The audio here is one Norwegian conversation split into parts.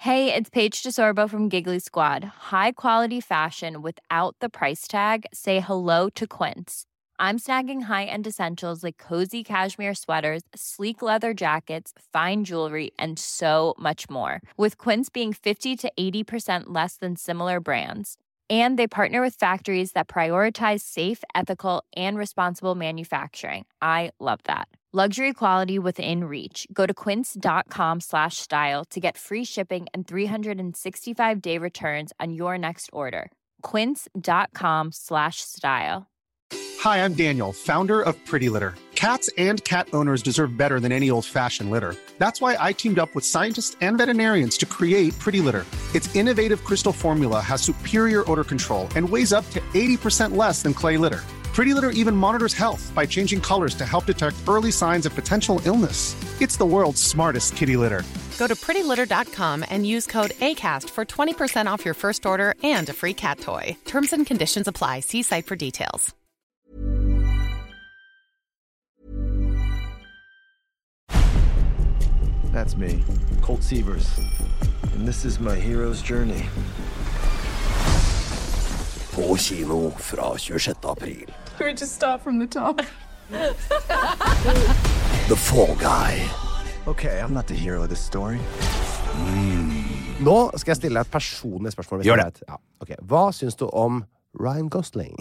Hey, it's Paige DeSorbo from Giggly Squad. High quality fashion without the price tag. Say hello to Quince. I'm snagging high-end essentials like cozy cashmere sweaters, sleek leather jackets, fine jewelry, and so much more. With Quince being 50 to 80% less than similar brands. And they partner with factories that prioritize safe, ethical, and responsible manufacturing. I love that. Luxury quality within reach. Go to quince.com/style to get free shipping and 365-day returns on your next order. Quince.com/style. Hi, I'm Daniel, founder of Pretty Litter. Cats and cat owners deserve better than any old-fashioned litter. That's why I teamed up with scientists and veterinarians to create Pretty Litter. Its innovative crystal formula has superior odor control and weighs up to 80% less than clay litter. Pretty Litter even monitors health by changing colors to help detect early signs of potential illness. It's the world's smartest kitty litter. Go to prettylitter.com and use code ACAST for 20% off your first order and a free cat toy. Terms and conditions apply. See site for details. That's me, Colt Sievers, and this is my hero's journey. På kino fra 26. april. Can we just start from the top? The Fall Guy. Okay, I'm not the hero of this story. Nå skal jeg stille deg et personlig spørsmål. Gjør det. Ja. Okay. Hva syns du om Ryan Gosling?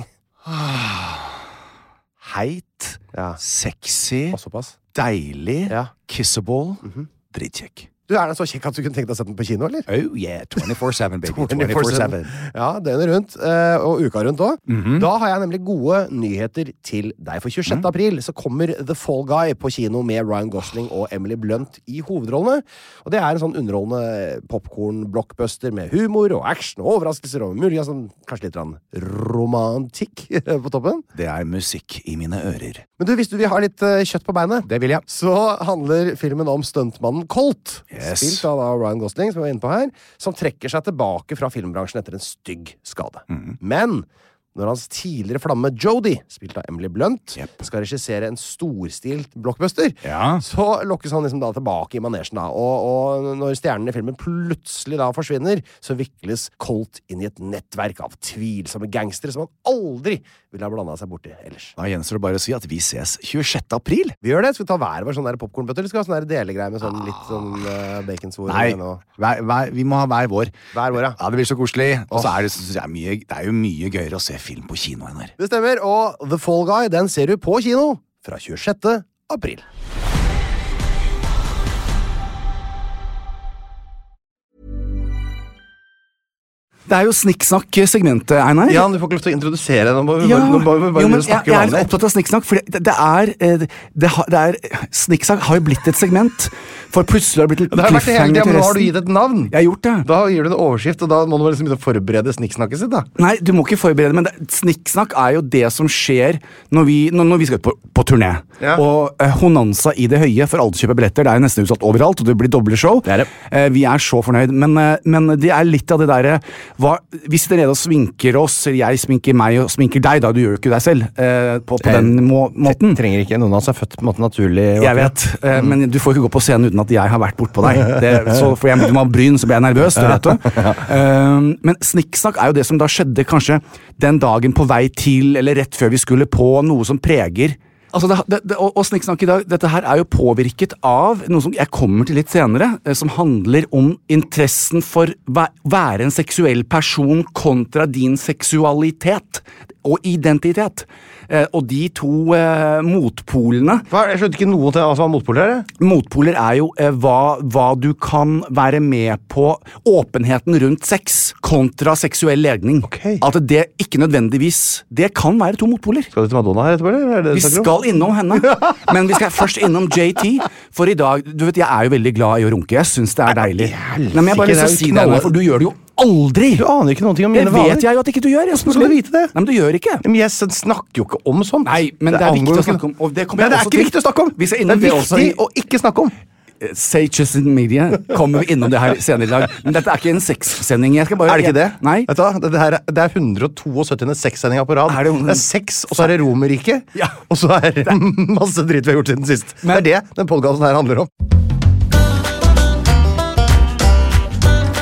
Heit, sexy, deilig, kissable, dritkjekk. Du den så kjekk at du kunne tenkt deg å sette den på kino, eller? Oh yeah, 24/7 baby, 24/7. Ja, døgnet rundt, og uka rundt også. Da har jeg nemlig gode nyheter til deg. For 26. april så kommer The Fall Guy på kino med Ryan Gosling og Emily Blunt i hovedrollene. Og det en sånn underholdende popcorn-blockbuster med humor og action og overraskelser og mulig, kanskje litt romantikk på toppen. Det musikk i mine ører. Men du, hvis du vil ha litt kjøtt på beinet, det vil jeg. Så handler filmen om stuntmannen Colt. Yes. Spilt av Ryan Gosling, som vi var inne på her, som trekker seg tilbake fra filmbransjen etter en stygg skade. Men når hans tidligere flamme Jodie, spilt av Emily Blunt, skal regissere en storstilt blockbuster, så lokkes han liksom da tilbake i manesjen da. Og når stjernen i filmen plutselig da forsvinner, så vikles Colt inn i et nettverk av tvilsomme gangstere som han aldri ville ha blandet seg bort i ellers. Da gjenstår det bare å si at vi ses 26. april. Vi gjør det. Skal vi ta hver vår sånn der popcornbøtter, eller skal vi ha sånn der delegreie med sånn litt sånn baconsvor? Nei, vi må ha hver vår. Hver vår, ja. Ja, det blir så koselig. Og så det jo mye gøyere å se film på kino enn her. Det stemmer, og The Fall Guy, den ser du på kino fra 26. april. Det jo snikksnakk-segmentet, Einar. Ja, du får ikke lov til å introdusere det. Nå må vi snakke jeg litt opptatt av snikksnakk, for snikksnakk har jo blitt et segment, for plutselig har det blitt litt cliffhanger til resten. Men nå har du gitt et navn. Jeg har gjort det. Da gir du en overskrift, og da må du liksom begynne å forberede snikksnakket sitt, da. Nei, du må ikke forberede, men snikksnakk jo det som skjer når vi skal ut på turné. Ja. Og Honanza i det høye, for alle kjøper billetter, det jo nesten utsatt overalt, og det blir doble show. Det. Vi så fornøyd, men det litt av det der. Vi sitter nede og sminker oss, jeg sminker meg og sminker deg, da du gjør ikke deg selv på den måten. Trenger ikke noen av oss født på en måte naturlig. Jeg vet, men du får ikke gå på scenen uten at jeg har vært bort på deg. For du må ha bryn, så blir jeg nervøs, det vet du. Men snikksnakk jo det som da skjedde kanskje den dagen på vei til, eller rett før vi skulle på noe som preger. Altså og snikksnakk i dag, dette her jo påvirket av noe som jeg kommer til litt senere, som handler om interessen for være en seksuell person kontra din seksualitet og identitet. Og de to motpolene. Jeg skjønte ikke noe til hva motpoler er. Motpoler jo hva du kan være med på, åpenheten rundt sex kontra seksuell legning. Okay. At det ikke nødvendigvis, det kan være to motpoler. Skal du til Madonna her etterpå, eller? Vi skal innom henne, men vi skal først innom JT, for i dag, du vet, jeg jo veldig glad i å runke, jeg synes det deilig. Nei, men jeg bare lyst til å si det, for du gjør det jo aldri! Du aner ikke noe om mine vaner. Det vet jeg jo at ikke du gjør. Hvordan skal du vite det? Nei, men du gjør ikke. Men jeg snakker jo ikke om sånt. Nei, men det viktig å snakke om. Og det er ikke viktig å snakke om! Det viktig å ikke snakke om! Sages in Media kommer vi innom det her senere i dag. Men dette ikke en sexsending. Jeg skal bare... det ikke det? Nei. Vet du hva? Det 172. sexsendinga på rad. Det sex, og så det Romerike. Ja. Og så det masse dritt vi har gjort siden sist. Men det den podcasten her handler om.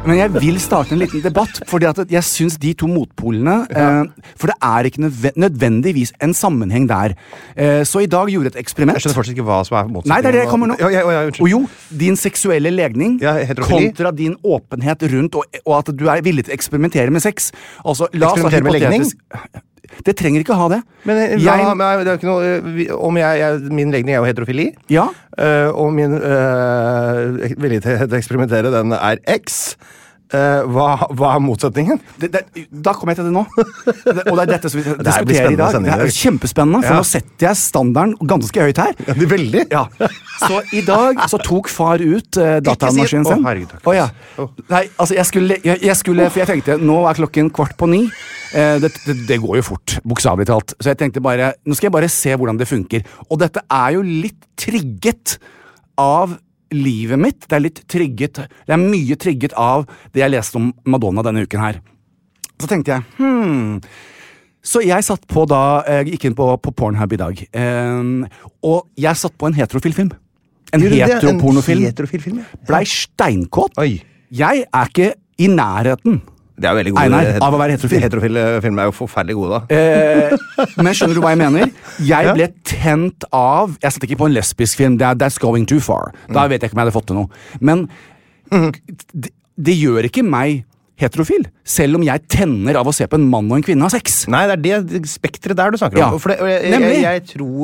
Men jeg vil starte en liten debatt, fordi at jeg synes de to motpolene, for det er ikke nødvendigvis en sammenheng der. Så i dag gjorde et eksperiment. Jeg skjønner fortsatt ikke hva som motsetningen. Nei, det er det jeg kommer nå. Unnskyld. Og jo, din seksuelle legning kontra din åpenhet rundt, og at du er villig til å eksperimentere med sex. Altså, la oss eksperimentere med legning? Det trenger ikke ha det. Men det er jo ikke noe min legning er jo heterofili. Ja. Og min vilje til å eksperimentere, den er X. Hva er motsetningen? Da kommer jeg til det nå. Og det er dette som vi diskuterer i dag. Det er kjempespennende, for nå setter jeg standarden ganske høyt her. Ja, det er veldig. Ja. Så i dag så tok far ut datamaskinen sin. Herregud, takk. Ja. Nei, altså jeg skulle, for jeg tenkte, nå er klokken 8:15. Det går jo fort, bokstavelig talt. Så jeg tenkte bare, nå skal jeg bare se hvordan det funker. Og dette er jo litt trigget av livet mitt. Det er mye trigget av det jeg leste om Madonna denne uken her. Så tenkte jeg, Så jeg satt på da, jeg gikk inn på Pornhub i dag, og jeg satt på en heterofilfilm. En heteropornofilm. En heterofilfilm, ja. Blei steinkåt. Oi. Jeg er ikke i nærheten. Det er jo veldig god. Einar, av å være heterofil. Heterofilm er jo forferdelig god, da. Men skjønner du hva jeg mener? Jeg ble tent av. Jeg satt ikke på en lesbisk film. That's going too far. Da vet jeg ikke om jeg hadde fått til noe. Men det gjør ikke meg heterofil, selv om jeg tenner av å se på en mann og en kvinne ha sex. Nei, det er det spektret der du snakker om. For jeg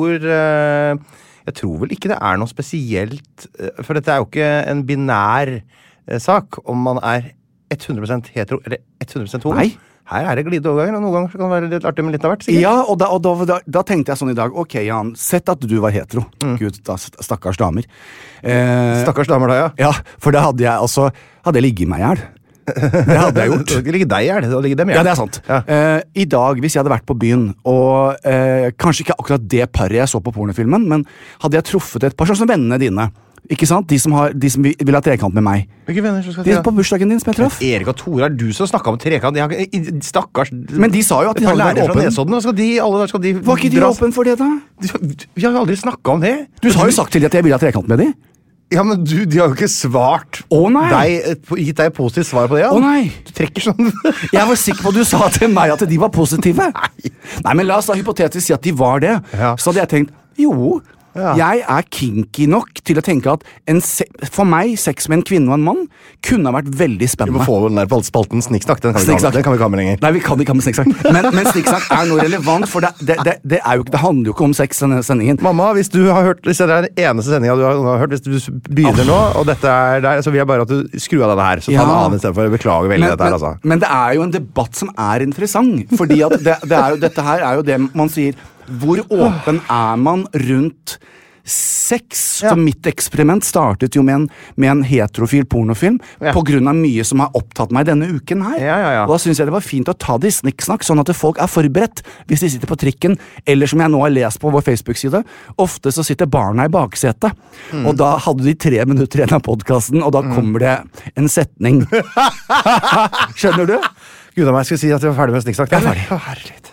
tror vel ikke det er noe spesielt, for dette er jo ikke en binær sak, om man er 100% hetero eller 100% homo. Nei. Her er det glide overganger, og noen ganger kan det være litt artig med litt av hvert. Sikkert. Ja, og da tenkte jeg sånn i dag, ok Jan, sett at du var hetero. Gud, stakkars damer. Stakkars damer da, ja. Ja, for da hadde jeg ligget meg i hjel. Det hadde jeg gjort. Det hadde ligget deg i hjel, det hadde ligget dem i hjel. Ja, det er sant. Ja. I dag, hvis jeg hadde vært på byen, og kanskje ikke akkurat det paret jeg så på pornofilmen, men hadde jeg truffet et par sånn som vennene dine, ikke sant? De som vil ha trekant med meg. Hvilke venner som skal De på bursdagen din som jeg traff. Erik og Tore, er du som snakket om trekant? Stakkars. Men de sa jo at de hadde vært åpen. Skal de Var ikke de åpen for det da? Vi har aldri snakket om det. Du har jo sagt til dem at jeg vil ha trekant med dem. Ja, men de har jo ikke svart gitt deg positivt svar på det, ja. Nei. Du trekker sånn. Jeg var sikker på at du sa til meg at de var positive. Nei, men la oss da hypotetisk si at de var det. Ja. Så hadde jeg tenkt, jo, jeg er kinky nok til å tenke at for meg, sex med en kvinne og en mann kunne ha vært veldig spennende. Vi må få den der spalten Snikksnakk, den kan vi ikke ha med lenger. Nei, vi kan ikke ha med Snikksnakk. Men Snikksnakk er noe relevant, for det handler jo ikke om sex, denne sendingen. Mamma, hvis det er den eneste sendingen du har hørt, hvis du begynner nå, og dette er der, så vil jeg bare at du skrur av denne her, så ta en annen i stedet for å beklage veldig dette her, altså. Men det er jo en debatt som er interessant, fordi at dette her er jo det man sier. Hvor åpen er man rundt sex? Så mitt eksperiment startet jo med en heterofil pornofilm på grunn av mye som har opptatt meg denne uken her. Og da synes jeg det var fint å ta det i snikksnakk, sånn at folk er forberedt hvis de sitter på trikken, eller som jeg nå har lest på vår Facebook-side, ofte så sitter barna i baksetet. Og da hadde de 3 minutter igjen av podcasten, og da kommer det en setning. Skjønner du? Gud, om jeg skulle si at jeg var ferdig med snikksnakk. Jeg er ferdig. Herlighet.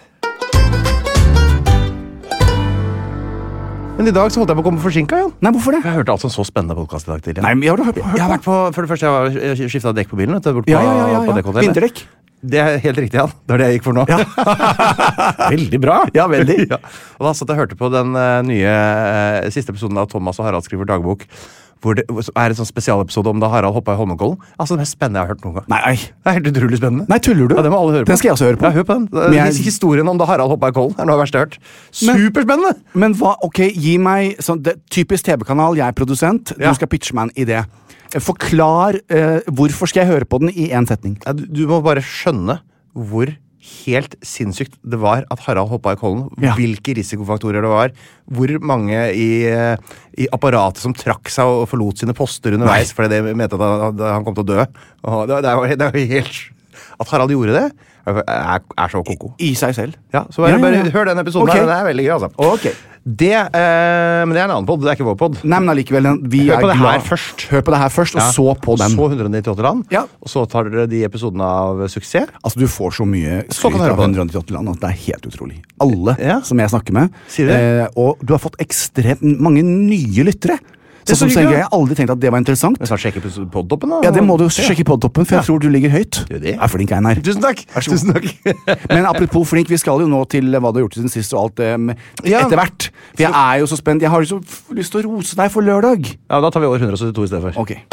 Men i dag så holdt jeg på å komme forsinket, Jan. Nei, hvorfor det? Jeg hørte altså en så spennende podcast i dag tidlig. Nei, men jeg har vært på, for det første, jeg skiftet dekk på bilen, vet du, bort på, på dekkhotellet. Vinterdekk. Det er helt riktig, Jan. Det er det jeg gikk for nå. Ja. Veldig bra. Ja, veldig. Ja. Og da satt jeg hørte på den nye siste episoden av Thomas og Harald skriver dagbok, hvor det er en sånn spesialepisode om da Harald hoppet i Holmenkollen. Altså det mest spennende jeg har hørt noen gang. Nei. Det er helt utrolig spennende. Nei, tuller du? Ja, det må alle høre på. Den skal jeg også høre på. Ja, hør på den. Historien om da Harald hoppet i kollen er noe av verste jeg har hørt. Superspennende! Men hva, ok, gi meg sånn, typisk TV-kanal, jeg er produsent, du skal pitche meg en idé. Forklar, hvorfor skal jeg høre på den i en setning? Ja, du må bare skjønne hvor helt sinnssykt det var at Harald hoppet i kollen, hvilke risikofaktorer det var, hvor mange i apparatet som trakk seg og forlot sine poster underveis, fordi de mente at han kom til å dø. Og det er jo helt... At Harald gjorde det, er så koko. I seg selv. Ja, så bare hør den episoden her, det er veldig gøy, altså. Ok. Men det er en annen podd, det er ikke vår podd. Nei, men allikevel, Hør på det her først. Hør på det her først, og så på den. Så 198 land, og så tar dere de episodene av suksess. Altså, du får så mye skryt av 198 land, at det er helt utrolig. Alle som jeg snakker med. Sier det? Og du har fått ekstremt mange nye lyttere. Så som jeg har aldri tenkt at det var interessant. Men snart sjekke podtoppen da. Ja, det må du sjekke i podtoppen, for jeg tror du ligger høyt. Gjør det? Er flink, Einar. Tusen takk. Men apropos flink, vi skal jo nå til hva du har gjort siden sist og alt det etter hvert. For jeg er jo så spent. Jeg har jo så lyst til å rose deg for lørdag. Ja, da tar vi år 172 i stedet for. Ok.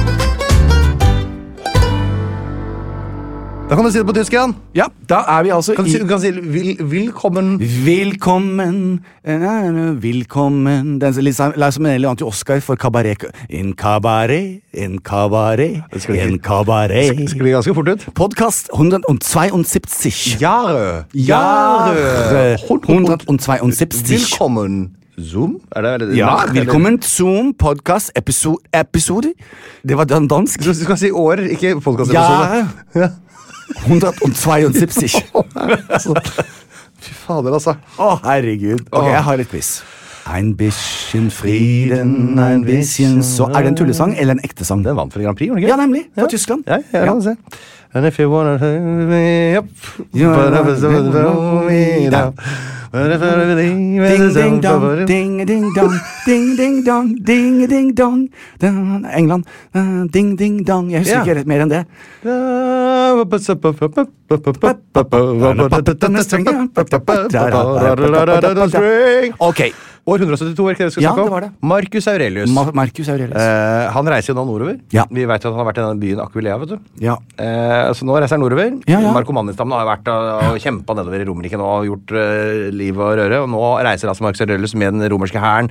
Da kan du si det på tysk igjen. Ja, da er vi altså Du kan si velkommen. Velkommen. Den la som en elegant til Oscar for kabaret. En kabaret. Det sklir ganske fort ut. Podcast 172. Jahre. 172. Velkommen. Zoom? Ja, velkommen Zoom podcast episode. Det var den dansk. Du skal si år, ikke podcast-episode. Ja. 172. Fy fader, altså. Herregud. Ok, jeg har et quiz. Ein bisschen Frieden, ein bisschen så. Er det en tullesang eller en ekte sang? Den vant for Grand Prix, gjorde den ikke? Ja, nemlig. Fra Tyskland. Ja, kan du se. And if you wanna me up, ding ding dong, ding ding dong, ding ding dong, ding ding dong. England, ding ding dong. Jeg husker ikke mer enn det. Ok. År 172, er ikke det vi skal snakke om? Ja, det var det. Marcus Aurelius. Marcus Aurelius. Han reiser jo nå nordover. Ja. Vi vet jo at han har vært i denne byen Aquileia, vet du. Ja. Så nå reiser han nordover. Ja. Markomannistammen har jo vært og kjempet nedover i Romerike nå og gjort liv og røre, og nå reiser altså Marcus Aurelius med den romerske hæren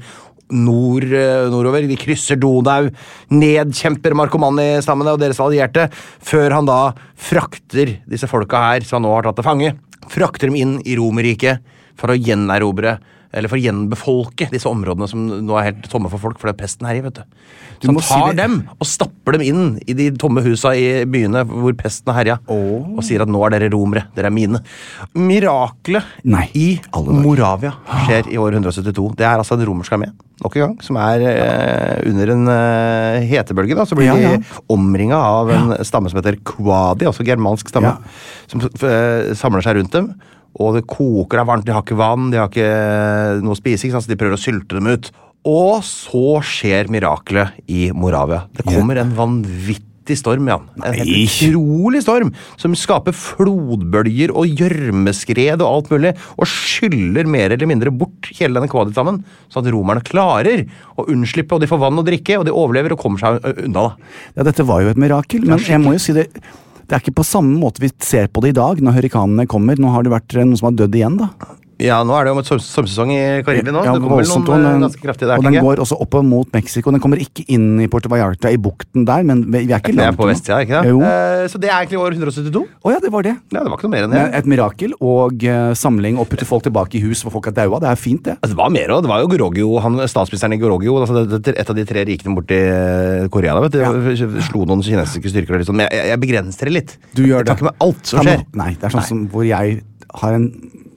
nordover. De krysser Donau, nedkjemper Markomanni-stammene og deres allierte, før han da frakter disse folka her, som han nå har tatt til fange, frakter dem inn i Romerike for å gjenerobre eller for å gjenbefolke disse områdene som nå er helt tomme for folk, for det er pesten her i, vet du. Så han tar dem og stapper dem inn i de tomme husa i byene hvor pesten er herja, og sier at nå er dere romere, dere er mine. Miraklet i Moravia skjer i år 172. Det er altså en romersk armé, nok en gang, som er under en hetebølge, da, så blir de omringet av en stamme som heter Quadi, altså germansk stamme, som samler seg rundt dem. Og det koker av varmt, de har ikke vann, de har ikke noe spising, så de prøver å sylte dem ut. Og så skjer miraklet i Moravia. Det kommer en vanvittig storm, Jan. En helt utrolig storm, som skaper flodbølger og gjørmeskred og alt mulig, og skyller mer eller mindre bort hele denne kvadritammen, så at romerne klarer å unnslippe, og de får vann å drikke, og de overlever og kommer seg unna. Da. Ja, dette var jo et mirakel, men jeg må jo si det... Det er ikke på samme måte vi ser på det i dag, når hurrikanene kommer. Nå har det vært noen som har dødd igjen, da. Ja, nå er det jo et sommersesong i Karibien nå. Ja, det kommer noen ganske kraftige der, og den går også opp mot Mexico. Den kommer ikke inn i Puerto Vallarta, i bukten der, men vi er ikke langt. Det er på vestsida, ikke det? Så det er egentlig år 172? Ja, det var det. Ja, det var ikke noe mer enn det. Et mirakel og samling, og putte folk tilbake i hus hvor folk er daua. Det er fint, det. Altså, det var mer, og det var jo Gorogio, statsministeren i Gorogio, altså et av de 3 rikene borti Korea, da, vet du, slo noen kinesiske styrker og litt sånn, men jeg begrenser det litt. Du gjør det. Jeg tar ikke med alt som skjer. Nei, det er sånn som hvor jeg har en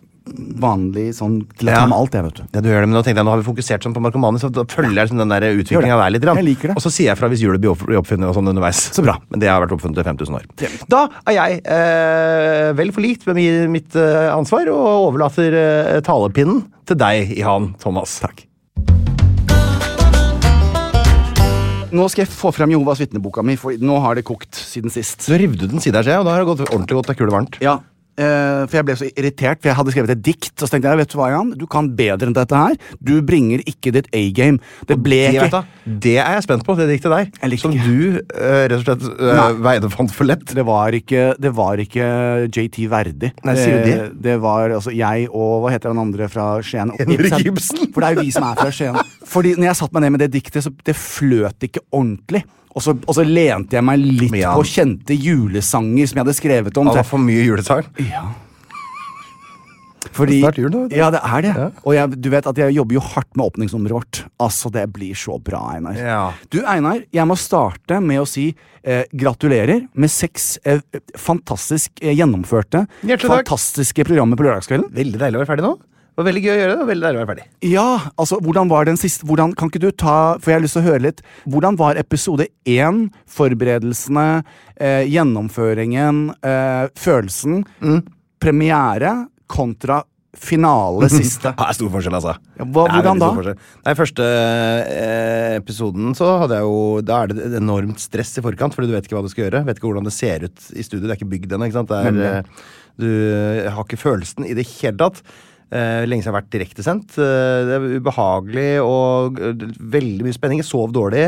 vanlig sånn til å ta med alt, jeg, vet du. Ja, du gjør det, men nå tenkte jeg, nå har vi fokusert sånn på Markomani, så da følger jeg liksom den der utviklingen av deg litt. Jeg liker det. Og så sier jeg fra hvis hjulet blir oppfunnet og sånn underveis. Så bra. Men det har vært oppfunnet i 5000 år. Da er jeg vel forlikt med mitt ansvar, og overlater talepinnen til deg, Ihan Thomas. Takk. Nå skal jeg få frem Jehovas vitneboka mi, for nå har det kokt siden sist. Så rivde du den siden her, og da har det gått ordentlig godt, det er kule varmt. Ja. For jeg ble så irritert, for jeg hadde skrevet et dikt, og så tenkte jeg, vet du hva, Jan, du kan bedre enn dette her. Du bringer ikke ditt A-game. Det ble ikke... Det er jeg spent på, det diktet der. Som du rett og slett veide fant for lett. Det var ikke JT verdig. Nei, sier du det? Det var altså jeg og, hva heter han andre fra Skien? Henrik Ibsen. For det er jo vi som er fra Skien. Fordi når jeg satt meg ned med det diktet, så det fløt ikke ordentlig. Og så lente jeg meg litt på kjente julesanger som jeg hadde skrevet om. Det var for mye julesang? Ja. Fordi, snart jul, da. Ja, det er det. Ja. Og du vet at jeg jobber jo hardt med åpningsnummeret vårt. Altså, det blir så bra, Einar. Ja. Du, Einar, jeg må starte med å si gratulerer med 6 fantastisk gjennomførte, fantastiske programmer på lørdagskvelden. Veldig deilig å være ferdig nå. Det var veldig gøy å gjøre det, og veldig deilig å være ferdig. Ja, altså, hvordan var den siste, kan ikke du ta, for jeg har lyst til å høre litt, hvordan var episode 1, forberedelsene, gjennomføringen, følelsen, premiere kontra finale siste. Det stor forskjell, altså. Ja, hvordan da? Nei, første episoden så hadde jeg jo, da det et enormt stress i forkant, fordi du vet ikke hva du skal gjøre, vet ikke hvordan det ser ut i studio, det ikke bygd ennå, ikke sant? Du har ikke følelsen i det hele tatt. Lenge siden har vært direktesendt. Det ubehagelig og veldig mye spenning. Jeg sov dårlig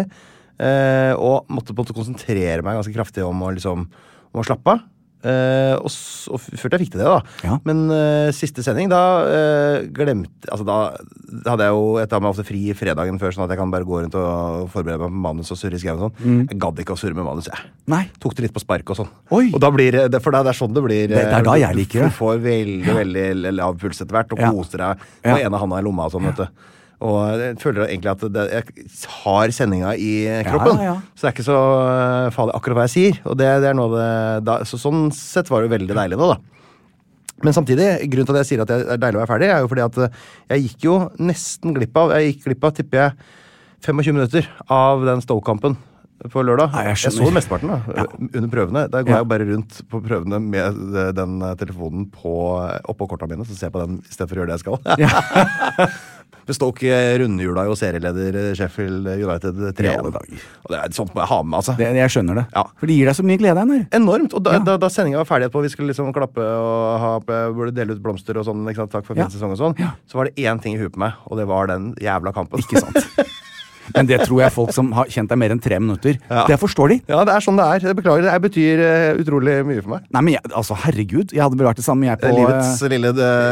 og måtte på en måte konsentrere meg ganske kraftig om å slappe av. Og først jeg fikk til det da. Ja. Men siste sending, da glemte, altså da hadde jeg jo, jeg tar meg ofte fri fredagen før, sånn at jeg kan bare gå rundt og forberede meg på manus og surre i skrevet og sånn. Jeg gadd ikke å surre med manus, jeg. Nei. Tok det litt på spark og sånn. Oi. Og da blir det, for det sånn det blir. Det da jeg liker det. Du får veldig lav puls etter hvert, og koser deg på ene handa i lomma og sånn, vet du. Og jeg føler egentlig at jeg har sendinga i kroppen. Så det ikke så farlig akkurat hva jeg sier. Og det noe det, så sånn sett var det veldig deilig nå, da. Men samtidig, grunnen til at jeg sier at det deilig å være ferdig, jo fordi at jeg gikk jo nesten glipp av, tipper jeg, 25 minutter av den Stoke-kampen på lørdag. Nei, jeg så mesteparten da, under prøvene. Da går jeg bare rundt på prøvene med den telefonen oppå kortene mine, så ser jeg på den i stedet for å gjøre det jeg skal. Stoke rundhjula jo serieleder Sheffield United 3 år. Og det sånt må jeg ha med, altså. Jeg skjønner det. Ja. For det gir deg så mye glede, Einar. Enormt. Og da sendingen var ferdig på, vi skulle liksom klappe og burde dele ut blomster og sånn, ikke sant, takk for fin sesong og sånn, så var det én ting i huet på meg, og det var den jævla kampen. Ikke sant? Men det tror jeg folk som har kjent deg mer enn 3 minutter, det forstår de. Ja, det sånn det jeg beklager, det betyr utrolig mye for meg. Nei, men altså, herregud, jeg hadde vel vært det samme jeg på... Livets lille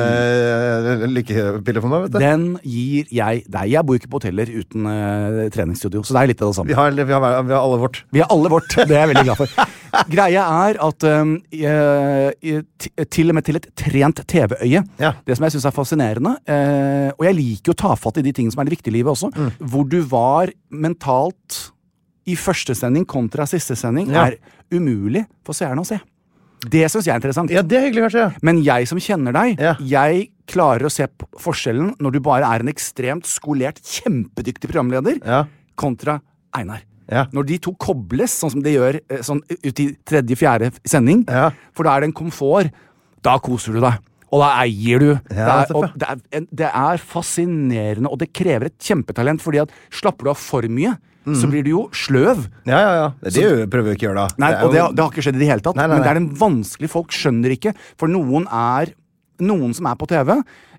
lykkepille for meg, vet du. Den gir jeg deg. Jeg bor ikke på hoteller uten treningsstudio, så det litt av det samme. Vi har alle vårt. Vi har alle vårt, det er jeg veldig glad for. Greia at til og med til et trent TV-øye, det som jeg synes er fascinerende, og jeg liker å ta fatt i de tingene som er det viktige i livet også, hvor du var mentalt i første sending kontra siste sending er umulig for seerne å se. Det synes jeg er interessant. Ja, det er hyggelig kanskje. Men jeg som kjenner deg, jeg klarer å se forskjellen når du bare er en ekstremt skolert, kjempedyktig programleder kontra Einar. Når de to kobles, sånn som de gjør sånn ut i 3.-4. sending, for da er det en komfort, da koser du deg. Og da eier du. Det er fascinerende, og det krever et kjempetalent, fordi at slapper du av for mye, så blir du jo sløv. Det prøver vi ikke å gjøre da. Nei, og det har ikke skjedd i det hele tatt. Men det er den vanskelige, folk skjønner ikke, for noen som er på TV,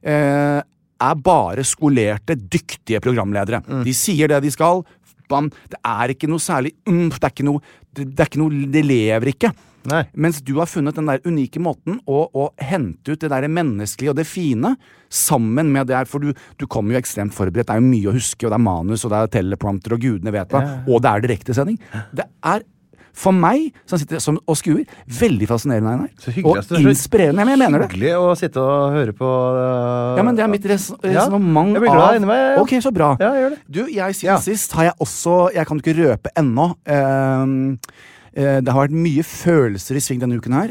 er bare skolerte, dyktige programledere. De sier det de skal, det er ikke noe særlig det lever ikke. Nei. Mens du har funnet den der unike måten å hente ut det der menneskelige og det fine sammen med det her, for du kommer jo ekstremt forberedt, det er jo mye å huske, og det er manus, og det er teleprompter, og gudene vet hva, og det er direktesending. Det er for meg, som sitter og skuer, veldig fascinerende, Einar. Og inspirerende, men jeg mener det. Hyggelig å sitte og høre på... Ja, men det er mitt resonemang jeg blir glad inni meg. Ok, så bra. Ja, jeg gjør det. Du, siden sist har jeg også, jeg kan ikke røpe ennå, det har vært mye følelser i sving denne uken her.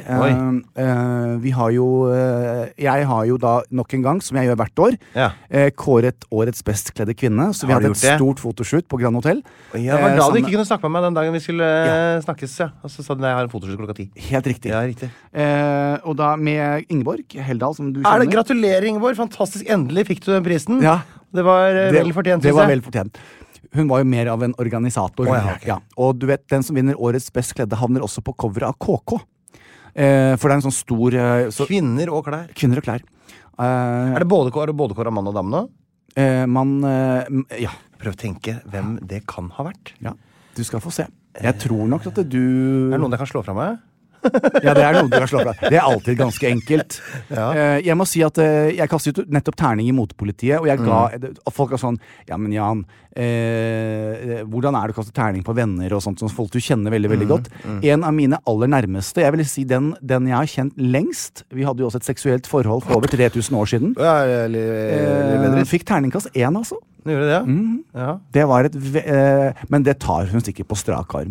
Jeg har jo da nok en gang, som jeg gjør hvert år, kåret årets best kledde kvinne. Så vi hadde et stort fotoshoot på Grand Hotel. Jeg var glad du ikke kunne snakke med meg den dagen vi skulle snakkes. Og så sa du, jeg har en fotoshoot klokka 10. Helt riktig. Ja, riktig. Og da med Ingeborg Heldal, som du kjenner. Gratulerer, Ingeborg. Fantastisk. Endelig fikk du den prisen. Ja. Det var vel fortjent. Det var vel fortjent. Hun var jo mer av en organisator. Og du vet, den som vinner årets best kledde havner også på coveret av KK. For det er en sånn stor... Kvinner og klær. Kvinner og klær. Er det både kår av mann og dame nå? Ja. Prøv å tenke hvem det kan ha vært. Ja, du skal få se. Jeg tror nok at du... Er det noen jeg kan slå fra meg? Ja, det er noe du kan slå fra. Det er alltid ganske enkelt. Jeg må si at jeg kastet ut nettopp terning i motepolitiet, og jeg ga, og folk er sånn, ja, men Jan, hvordan er det å kaste terning på venner og sånt, som folk du kjenner veldig, veldig godt? En av mine aller nærmeste, jeg vil si den jeg har kjent lengst, vi hadde jo også et seksuelt forhold for over 3000 år siden, fikk terningkast 1, altså. Gjorde det, Det var men det tar hun sikkert på strak arm.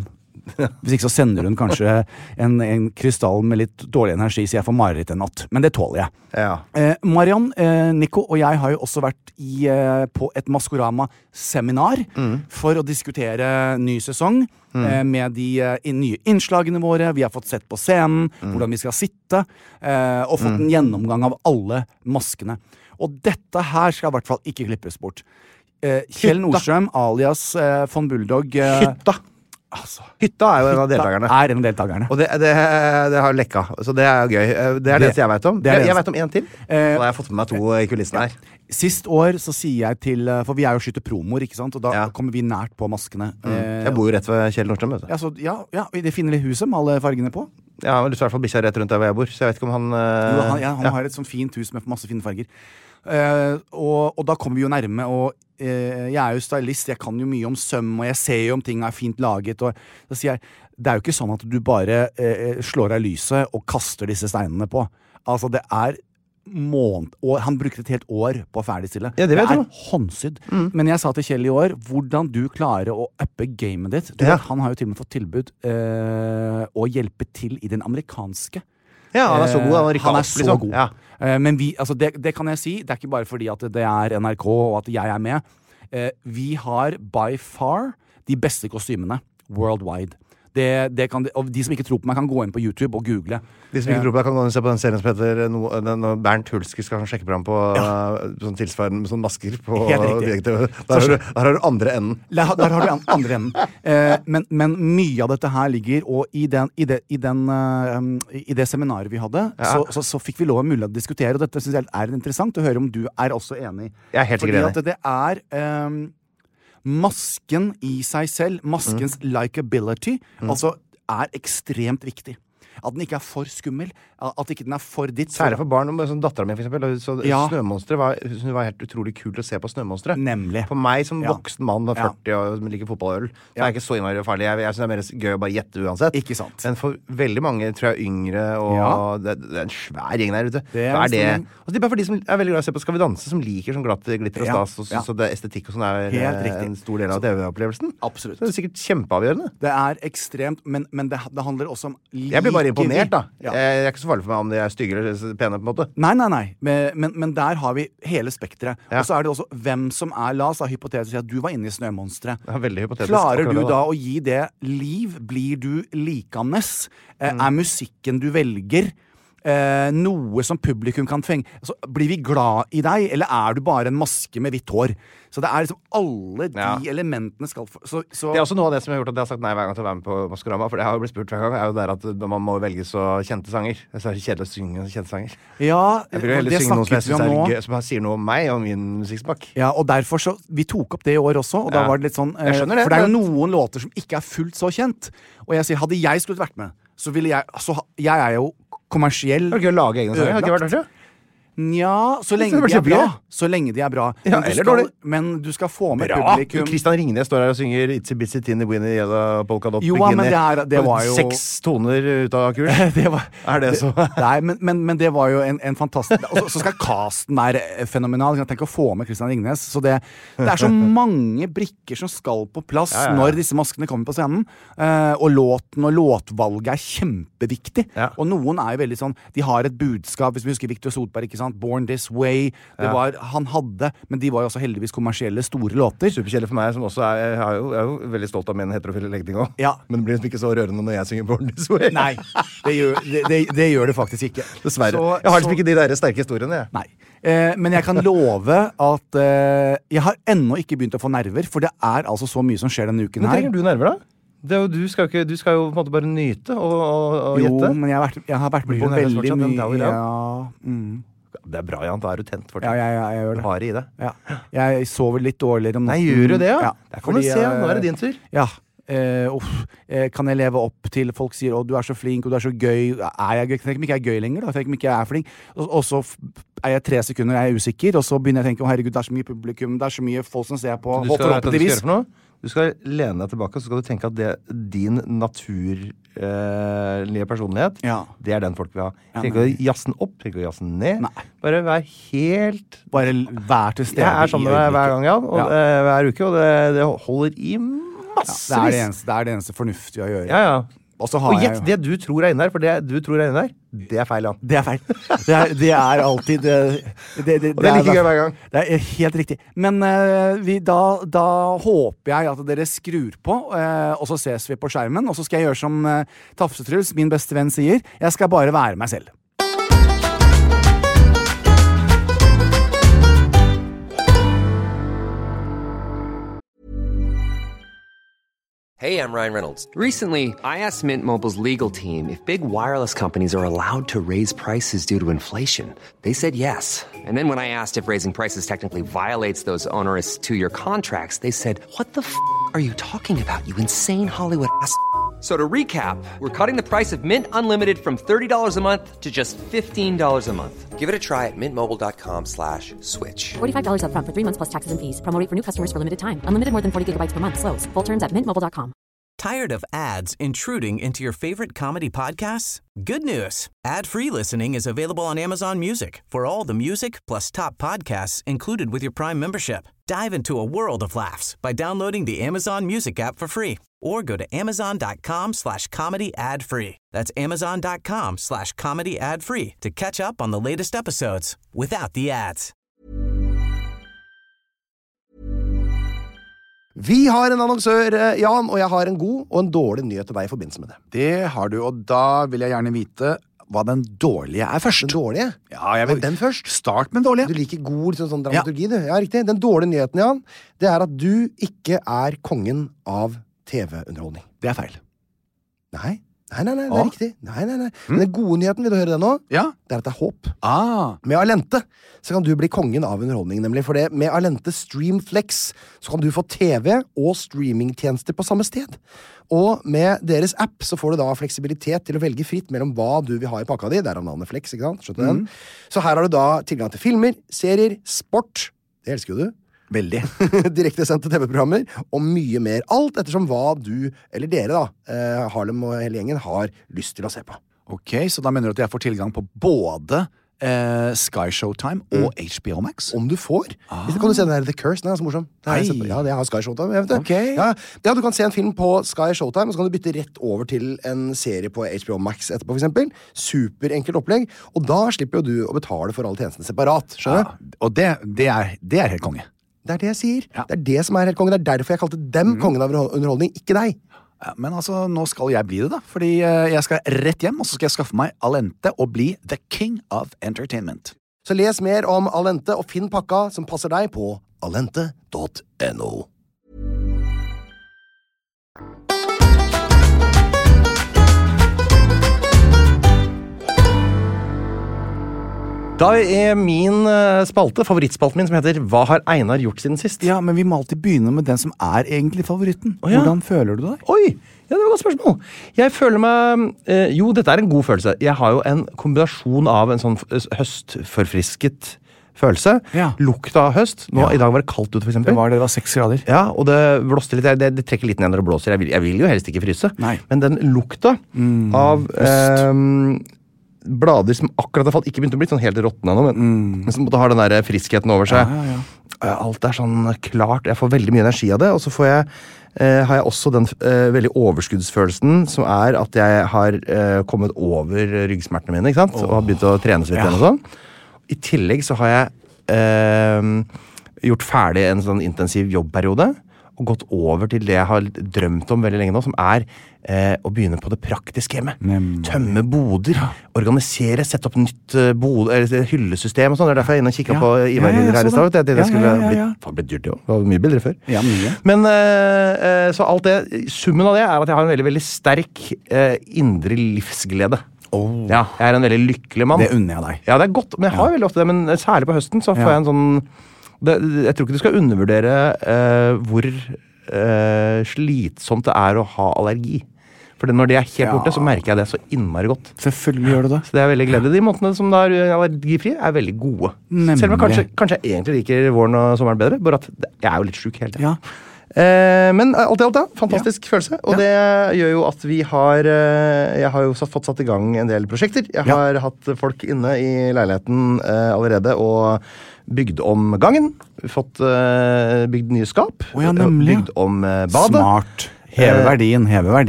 Hvis ikke så sender hun kanskje en krystall med litt dårlig energi, så jeg får mareritt en natt. Men det tåler jeg. Ja. Marion, Nico og jeg har jo også vært på et Maskorama-seminar for å diskutere ny sesong med de nye innslagene våre. Vi har fått sett på scenen, hvordan vi skal sitte, og fått en gjennomgang av alle maskene. Og dette her skal i hvert fall ikke klippes bort. Kjell Nordstrøm, alias von Bulldog. Hytta! Altså, Hytta er jo en av deltakerne. Er en av deltakerne. Og det har lekka, så det er jo gøy. Det er det jeg vet om. Jeg vet om en til. Og da har jeg fått med meg 2 i kulissene her. Sist år så sier jeg til, for vi er jo skyter promoer, ikke sant? Og da kommer vi nært på maskene. Jeg bor jo rett ved Kjell Nordstrøm, vet du. Ja, i det fine huset med alle fargene på. Ja, men du ser i hvert fall bikkja rett rundt der hvor jeg bor, så jeg vet ikke om han... Han har et sånt fint hus med masse fine farger. Og da kommer vi jo nærme, og jeg er jo stylist, jeg kan jo mye om søm, og jeg ser jo om ting er fint laget, og da sier jeg, det er jo ikke sånn at du bare slår av lyset og kaster disse steinene på. Altså, det er måned, og han brukte et helt år på å ferdigstille. Ja, det er håndsydd. Men jeg sa til Kjell i år, hvordan du klarer å uppe gamet ditt. Han har jo til og med fått tilbud å hjelpe til i den amerikanske. Ja, han er så god. Han er så god. Ja. Men det kan jeg si, det er ikke bare fordi at det er NRK og at jeg er med. Vi har by far de beste kostymene worldwide. Og de som ikke tror på meg kan gå inn på YouTube og google. De som ikke tror på meg kan gå inn og se på den serien som heter når Bernt Hulsker skal sjekke på ham på sånn tilsvarende med sånne masker på VGTV. Der har du andre enden. Der har du andre enden. Men mye av dette her ligger, og i det seminaret vi hadde, så fikk vi lov å mulighet å diskutere, og dette synes jeg er interessant å høre om du er også enig. Jeg er helt sikkert enig. Fordi at det er... masken i seg selv, maskens likability, altså er ekstremt viktig. At den ikke er for skummel, at ikke den er for ditt. Særlig for barn, som datteren min for eksempel. Så Snømonstre var helt utrolig kult å se på Snømonstre. Nemlig. For meg som voksen mann, 40 og liker fotballøl, så er det ikke så innmari farlig. Jeg synes det er mer gøy å bare gjette uansett. Ikke sant. Men for veldig mange, tror jeg, yngre, og det er en svær gjeng der ute. Hva er det? Og det er bare for de som er veldig glad i å se på Skal vi danse, som liker sånn glatt glitter og stas, og så det estetikk og sånn er en stor del av TV-opplevelsen. Absolutt. Så det er sikkert kjempeavgjørende. Det er ekstremt, men det handler også om jeg blir bare imponert, da. Jeg er ikke så farlig for meg om de er stygge eller pene, på en måte. Nei. Men der har vi hele spektret. Og så er det også hvem som er, la oss da hypotetisk si at du var inne i Snømonstre. Veldig hypotetisk. Klarer du da å gi det liv? Blir du likandes? Er musikken du velger noe som publikum kan fenge? Altså, blir vi glad i deg, eller er du bare en maske med hvitt hår? Så det er liksom alle de elementene skal så. Det er også noe av det som har gjort at jeg har sagt nei hver gang til å være med på Maskorama, for det har jo blitt spurt hver gang, er jo der at man må velge så kjente sanger. Det er så kjedelig å synge kjente sanger. Ja, jeg vil jo heller synge noe som jeg synes er gøy, som sier noe om meg og min musikksmak. Ja, og derfor så, vi tok opp det i år også, og da var det litt sånn, jeg skjønner det, for det er jo noen låter som ikke er fullt så kjent, og jeg sier, hadde jeg skulle vært med, så ville jeg er jo kommersiell. Har du ikke å lage egne sanger? Har ikke vært der, Nja, så lenge de er bra. Så lenge de er bra. Men du skal få med publikum. Kristian Ringnes står her og synger Itsy Bitsy Tinny Winnie Yellow Polka Dot Bikini. Jo, men det var jo 6 toner ut av kurs. Er det så? Nei, men det var jo en fantastisk. Og så skal casten være fenomenal. Tenk å få med Kristian Ringnes. Så det er så mange brikker som skal på plass når disse maskene kommer på scenen. Og låten og låtvalget er kjempeviktig. Og noen er jo veldig sånn, de har et budskap, hvis vi husker Victor Sotberg, ikke sant? Born This Way, han hadde, men de var jo også heldigvis kommersielle store låter. Superkjedelig for meg, som også jeg er jo veldig stolt av min heterofile legning også. Men det blir ikke så rørende når jeg synger Born This Way. Nei, det gjør det faktisk ikke. Dessverre. Jeg har liksom ikke de der sterke historiene, jeg. Nei. Men jeg kan love at jeg har ennå ikke begynt å få nerver, for det er altså så mye som skjer denne uken her. Men trenger du nerver da? Du skal jo på en måte bare nyte og gjette. Jo, men jeg har vært med på veldig mye. Det er bra, Jan. Da er du tent for det. Ja, jeg gjør det. Du har i det. Ja. Jeg sover litt dårligere om natten. Nei, gjør du det, ja? Der kan du se. Nå er det din tur. Ja. Kan jeg leve opp til folk sier, du er så flink, og du er så gøy. Er jeg gøy? Jeg tenker ikke jeg er gøy lenger, da. Jeg tenker ikke jeg er flink. Og så er jeg 3 sekunder, jeg er usikker, og så begynner jeg å tenke, herregud, det er så mye publikum, det er så mye folk som ser på. Du skal Du skal lene deg tilbake, og så skal du tenke at din naturlige personlighet, det er den folk vil ha. Trenger ikke å jazze den opp, trenger ikke å jazze den ned. Nei. Bare vær helt... Bare vær til stede. Jeg er sammen med deg hver gang, Jan, og hver uke, og det holder i massevis. Det er det eneste fornuftige å gjøre. Ja. Og så har Og jeg gjett det du tror er inne der, for det du tror er inne der, det er feil, Jan. Det er feil. Det er alltid Og det er like gøy hver gang. Det er helt riktig. Men da håper jeg at dere skrur på, og så ses vi på skjermen. Og så skal jeg gjøre som Tafsetruls, min beste venn, sier. Jeg skal bare være meg selv. Hey, I'm Ryan Reynolds. Recently, I asked Mint Mobile's legal team if big wireless companies are allowed to raise prices due to inflation. They said yes. And then when I asked if raising prices technically violates those onerous two-year contracts, they said, "What the f*** are you talking about, you insane Hollywood ass?" So to recap, we're cutting the price of Mint Unlimited from $30 a month to just $15 a month. Give it a try at mintmobile.com/switch. $45 up front for 3 months plus taxes and fees. Promo rate for new customers for limited time. Unlimited more than 40 gigabytes per month. Slows full terms at mintmobile.com. Tired of ads intruding into your favorite comedy podcasts? Good news. Ad-free listening is available on Amazon Music for all the music plus top podcasts included with your Prime membership. Dive into a world of laughs by downloading the Amazon Music app for free or go to amazon.com/comedy ad-free. That's amazon.com/comedy ad-free to catch up on the latest episodes without the ads. Vi har en annonsør, Jan, og jeg har en god og en dårlig nyhet til deg i forbindelse med det. Det har du, og da vil jeg gjerne vite hva den dårlige er først. Den dårlige? Ja, jeg vil... Og den først? Start med den dårlige. Du liker god sånn dramaturgi, du. Ja, riktig. Den dårlige nyheten, Jan, det er at du ikke er kongen av TV-underholdning. Det er feil. Nei, det er riktig. Nei. Men den gode nyheten, vil du høre det nå? Ja. Det er at det er håp. Med Allente så kan du bli kongen av underholdning, nemlig. For det, med Allente Streamflex så kan du få TV og streamingtjenester på samme sted. Og med deres app så får du da fleksibilitet til å velge fritt mellom hva du vil ha i pakka di. Der er navnet Flex, ikke sant? Skjønner du den? Så her har du da tilgang til filmer, serier, sport. Det elsker jo du. Veldig. Direktesendte TV-programmer og mye mer. Alt ettersom hva du, eller dere da, Harlem og hele gjengen, har lyst til å se på. Ok, så da mener du at jeg får tilgang på både Sky Showtime og HBO Max? Om du får. Hvis du kan se den der The Curse, den er så morsom. Ja, det har Sky Showtime, jeg vet det. Okay. Ja, du kan se en film på Sky Showtime, og så kan du bytte rett over til en serie på HBO Max etterpå, for eksempel. Superenkelt opplegg, og da slipper jo du å betale for alle tjenestene separat, skjønner du? Ja, og det er helt konge. Det er det jeg sier. Ja. Det er det som er helt konge. Det er derfor jeg kalte dem kongen av underholdning, ikke deg. Ja, men altså, nå skal jeg bli det da, fordi jeg skal rett hjem, og så skal jeg skaffe meg Allente og bli the king of entertainment. Så les mer om Allente og finn pakka som passer deg på allente.no. Da er min spalte, favorittspalten min, som heter Hva har Einar gjort siden sist? Ja, men vi må alltid begynne med den som er egentlig favoritten. Hvordan føler du deg? Oi, ja, det var et godt spørsmål. Jeg føler meg... jo, dette er en god følelse. Jeg har jo en kombinasjon av en sånn høstforfrisket følelse. Ja. Lukta av høst. Nå, I dag var det kaldt ute, for eksempel. Det var 6 grader. Ja, og det blåste litt. Det trekker litt ned når det blåser. Jeg vil jo helst ikke fryse. Nei. Men den lukta av... blader som akkurat har falt, ikke begynt å bli sånn helt råttende nå, men som måtte ha den der friskheten over seg. Ja. Alt er sånn klart, jeg får veldig mye energi av det, og så har jeg også den veldig overskuddsfølelsen, som er at jeg har kommet over ryggsmertene mine, ikke sant? Og har begynt å trene så vidt igjen og sånn. I tillegg så har jeg gjort ferdig en sånn intensiv jobbperiode, og gått over til det jeg har drømt om veldig lenge nå, som er å begynne på det praktiske hjemme. Tømme boder, organisere, sette opp nytt hyllesystem og sånn. Det er derfor jeg er inne og kikket på Ivar-hyller her i stedet. Det skulle blitt dyrt, jo. Det var mye billigere før. Ja, mye. Men så alt det, summen av det er at jeg har en veldig, veldig sterk indre livsglede. Ja, jeg er en veldig lykkelig mann. Det unner jeg deg. Ja, det er godt, men jeg har veldig ofte det, men særlig på høsten så får jeg en sånn... jeg tror ikke du skal undervurdere hvor slitsomt det er å ha allergi. For når det er helt borte, så merker jeg det så innmari godt. Selvfølgelig gjør du det. Så det er veldig gledelig. De måtene som da er allergifrie, er veldig gode. Nemlig. Selv om jeg kanskje egentlig liker våren og sommeren bedre, bare at jeg er jo litt syk hele tiden. Ja. Men alt i alt, fantastisk følelse. Og det gjør jo at vi har jeg har jo fått satt i gang en del prosjekter. Jeg har hatt folk inne i leiligheten allerede og bygd om gangen. fått bygd nye skap. Ja, nemlig. Bygd om badet. Smart. Heve verdien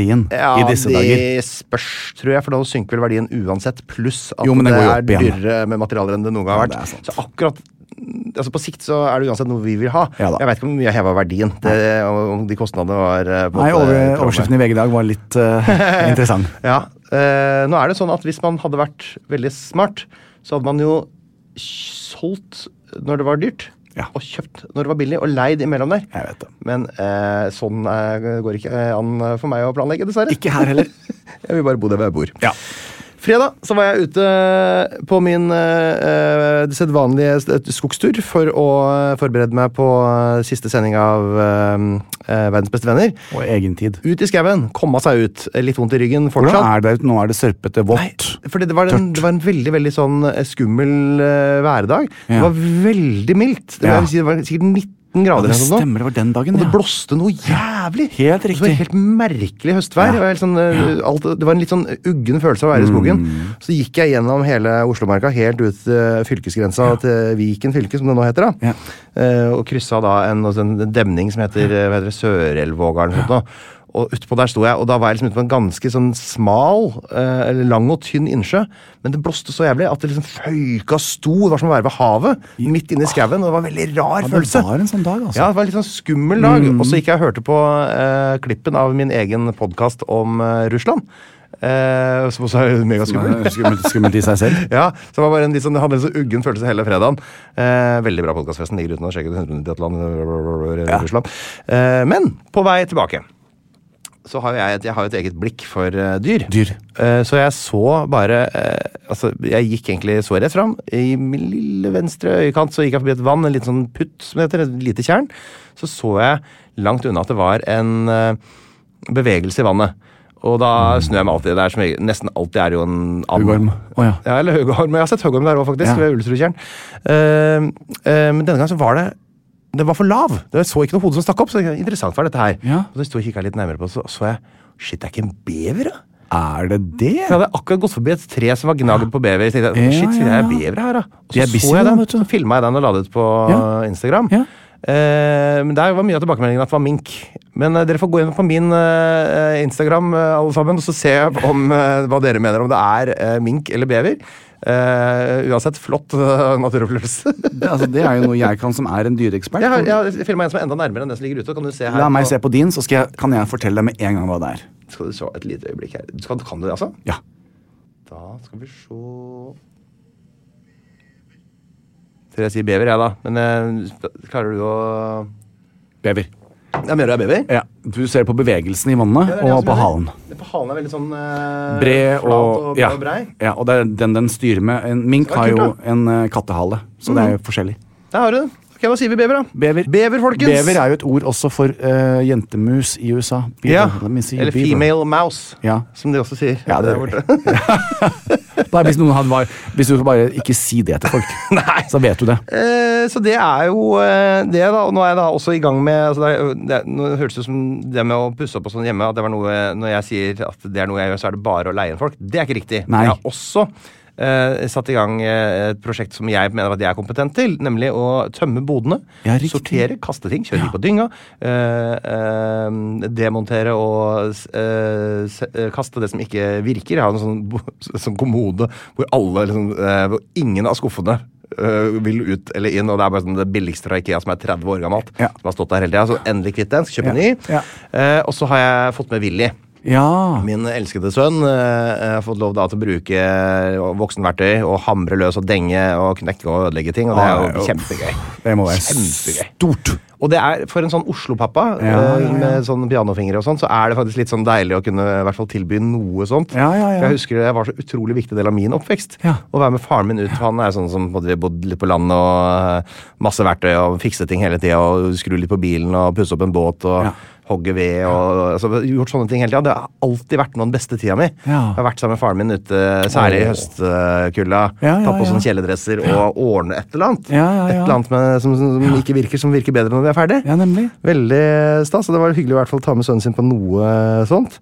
i disse dager. Ja, det spørs, tror jeg, for da synker vel verdien uansett, pluss at det er dyrere med materialer enn det noen gang har vært. Så akkurat, altså på sikt så er det uansett noe vi vil ha. Jeg vet ikke om mye hevet verdien, om de kostnadene var... Overskriften i VG i dag var litt interessant. Ja, nå er det sånn at hvis man hadde vært veldig smart, så hadde man jo solgt når det var dyrt, og kjøpt når det var billig, og leid imellom der. Jeg vet det. Men sånn går ikke an for meg å planlegge, dessverre. Ikke her heller. Jeg vil bare bo der hvor jeg bor. Ja. Fredag så var jeg ute på min sedvanlige skogstur for å forberede meg på siste sending av Verdens beste venner. Og egen tid. Ut i skauen, komme seg ut. Litt vondt i ryggen fortsatt. Hvordan er det ut? Nå er det sørpete, vått. Nei, fordi det var en veldig, veldig sånn skummel værdag. Det var veldig mildt. Det var sikkert 19 grader. Det stemmer, det var den dagen, og det blåste noe jævlig. Helt riktig. Det var helt merkelig høstvær. Det var en litt sånn uggen følelse av å være i skogen. Så gikk jeg gjennom hele Oslomarka, helt ut fylkesgrensa til Viken fylke, som det nå heter da. Og krysset da en demning som heter Sørelvåga eller noe sånt. Og utpå der sto jeg, og da var jeg liksom ute på en ganske sånn smal, eller lang og tynn innsjø, men det blåste så jævlig at det liksom føyka sto, det var som å være ved havet, midt inne i skauen, og det var en veldig rar følelse. Det var en sånn dag, altså. Ja, det var en litt sånn skummel dag, og så gikk jeg og hørte på klippen av min egen podcast om Russland, som også er megaskummel. Skummelt i seg selv. Ja, så det var bare det hadde en så uggen følelse hele fredagen. Veldig bra podcastfesten, ligger uten å sjekke 190 land Russland. Men på vei tilbake så har jeg har et eget blikk for dyr. Så jeg så bare jeg gikk egentlig så rett fram. I min lille venstre øyekant så gikk jeg forbi et vann, en liten sånn putt som heter, et lite tjern. Så jeg langt unna at det var en bevegelse i vannet. Og da snur jeg meg alltid. Det er som nesten alltid er jo en Høgorm. Ja, eller høgorm. Jeg har sett høgorm der også faktisk, ved Ulstrudtjern. Men denne gang så var det var for lav. Det så ikke noe hode som stakk opp, så interessant var dette her. Og så stod jeg kikket litt nærmere på det, så jeg, shit, det er ikke en bever, da? Er det det? Jeg hadde akkurat gått forbi et tre som var gnagd på bever. Så jeg, shit, det er bever her, da. Og så så jeg den, så filmet jeg den og la det ut på Instagram. Men der var mye av tilbakemeldingen at det var mink. Men dere får gå inn på min Instagram, alle sammen, og så se om hva dere mener, om det er mink eller bever. Uansett flott naturopplevelse. Det er jo noe jeg kan som er en dyreekspert. Jeg har filmet en som er enda nærmere enn den som ligger ute. Kan du se her? La meg se på din, så kan jeg fortelle deg med en gang hva det er. Skal du se et lite øyeblikk her? Kan du det, altså? Ja. Da skal vi se. Tror jeg sier bever, jeg da. Men klarer du å... Bever. Ja, mener du er bever? Ja, du ser på bevegelsen i vannet og på halen. På halen er veldig sånn bred og brei. Ja, og det er den styrer med. En mink har jo en kattehale, så det er jo forskjellig. Der har du det. Ok, hva sier vi bever da? Bever, folkens! Bever er jo et ord også for jentemus i USA. Beaver. Ja, eller female mouse, som de også sier. Ja, det er borte. Bare hvis du bare ikke si det til folk, så vet du det. Så det er jo det da, og nå er jeg da også i gang med, nå høres det ut som det med å pusse opp og sånn hjemme, at det var noe, når jeg sier at det er noe jeg gjør, så er det bare å leie inn folk. Det er ikke riktig. Nei. Jeg har også satt i gang et prosjekt som jeg mener at jeg er kompetent til, nemlig å tømme bodene, sortere, kaste ting, kjøre ting på dynga, demontere og kaste det som ikke virker. Jeg har en sånn kommode hvor hvor ingen av skuffene vil ut eller inn, og det er bare sånn det billigste fra IKEA som er 30 år gammelt, som har stått der hele tiden, så endelig kvitt den, skal kjøpe en ny. Og så har jeg fått med Willy. Min elskede sønn har fått lov da til å bruke voksenverktøy og hamre løs og denge og knekke og ødelegge ting, og det er jo kjempegøy. Det må være stort. Og det er for en sånn Oslo-pappa med sånn pianofingre og sånn, så er det faktisk litt sånn deilig å kunne i hvert fall tilby noe sånt. Jeg husker det var så utrolig viktig del av min oppvekst å være med faren min ut. Han er sånn som vi bodde litt på land og masse verktøy og fikse ting hele tiden og skru litt på bilen og pusse opp en båt og hogge ved og gjort sånne ting hele tiden. Det har alltid vært noen beste tida mi. Jeg har vært sammen med faren min ute, særlig i høstkulda, tatt på sånne kjeledresser og ordne et eller annet. Et eller annet som ikke virker, som virker bedre når vi er ferdig. Ja, nemlig. Veldig stas, så det var hyggelig i hvert fall å ta med sønnen sin på noe sånt.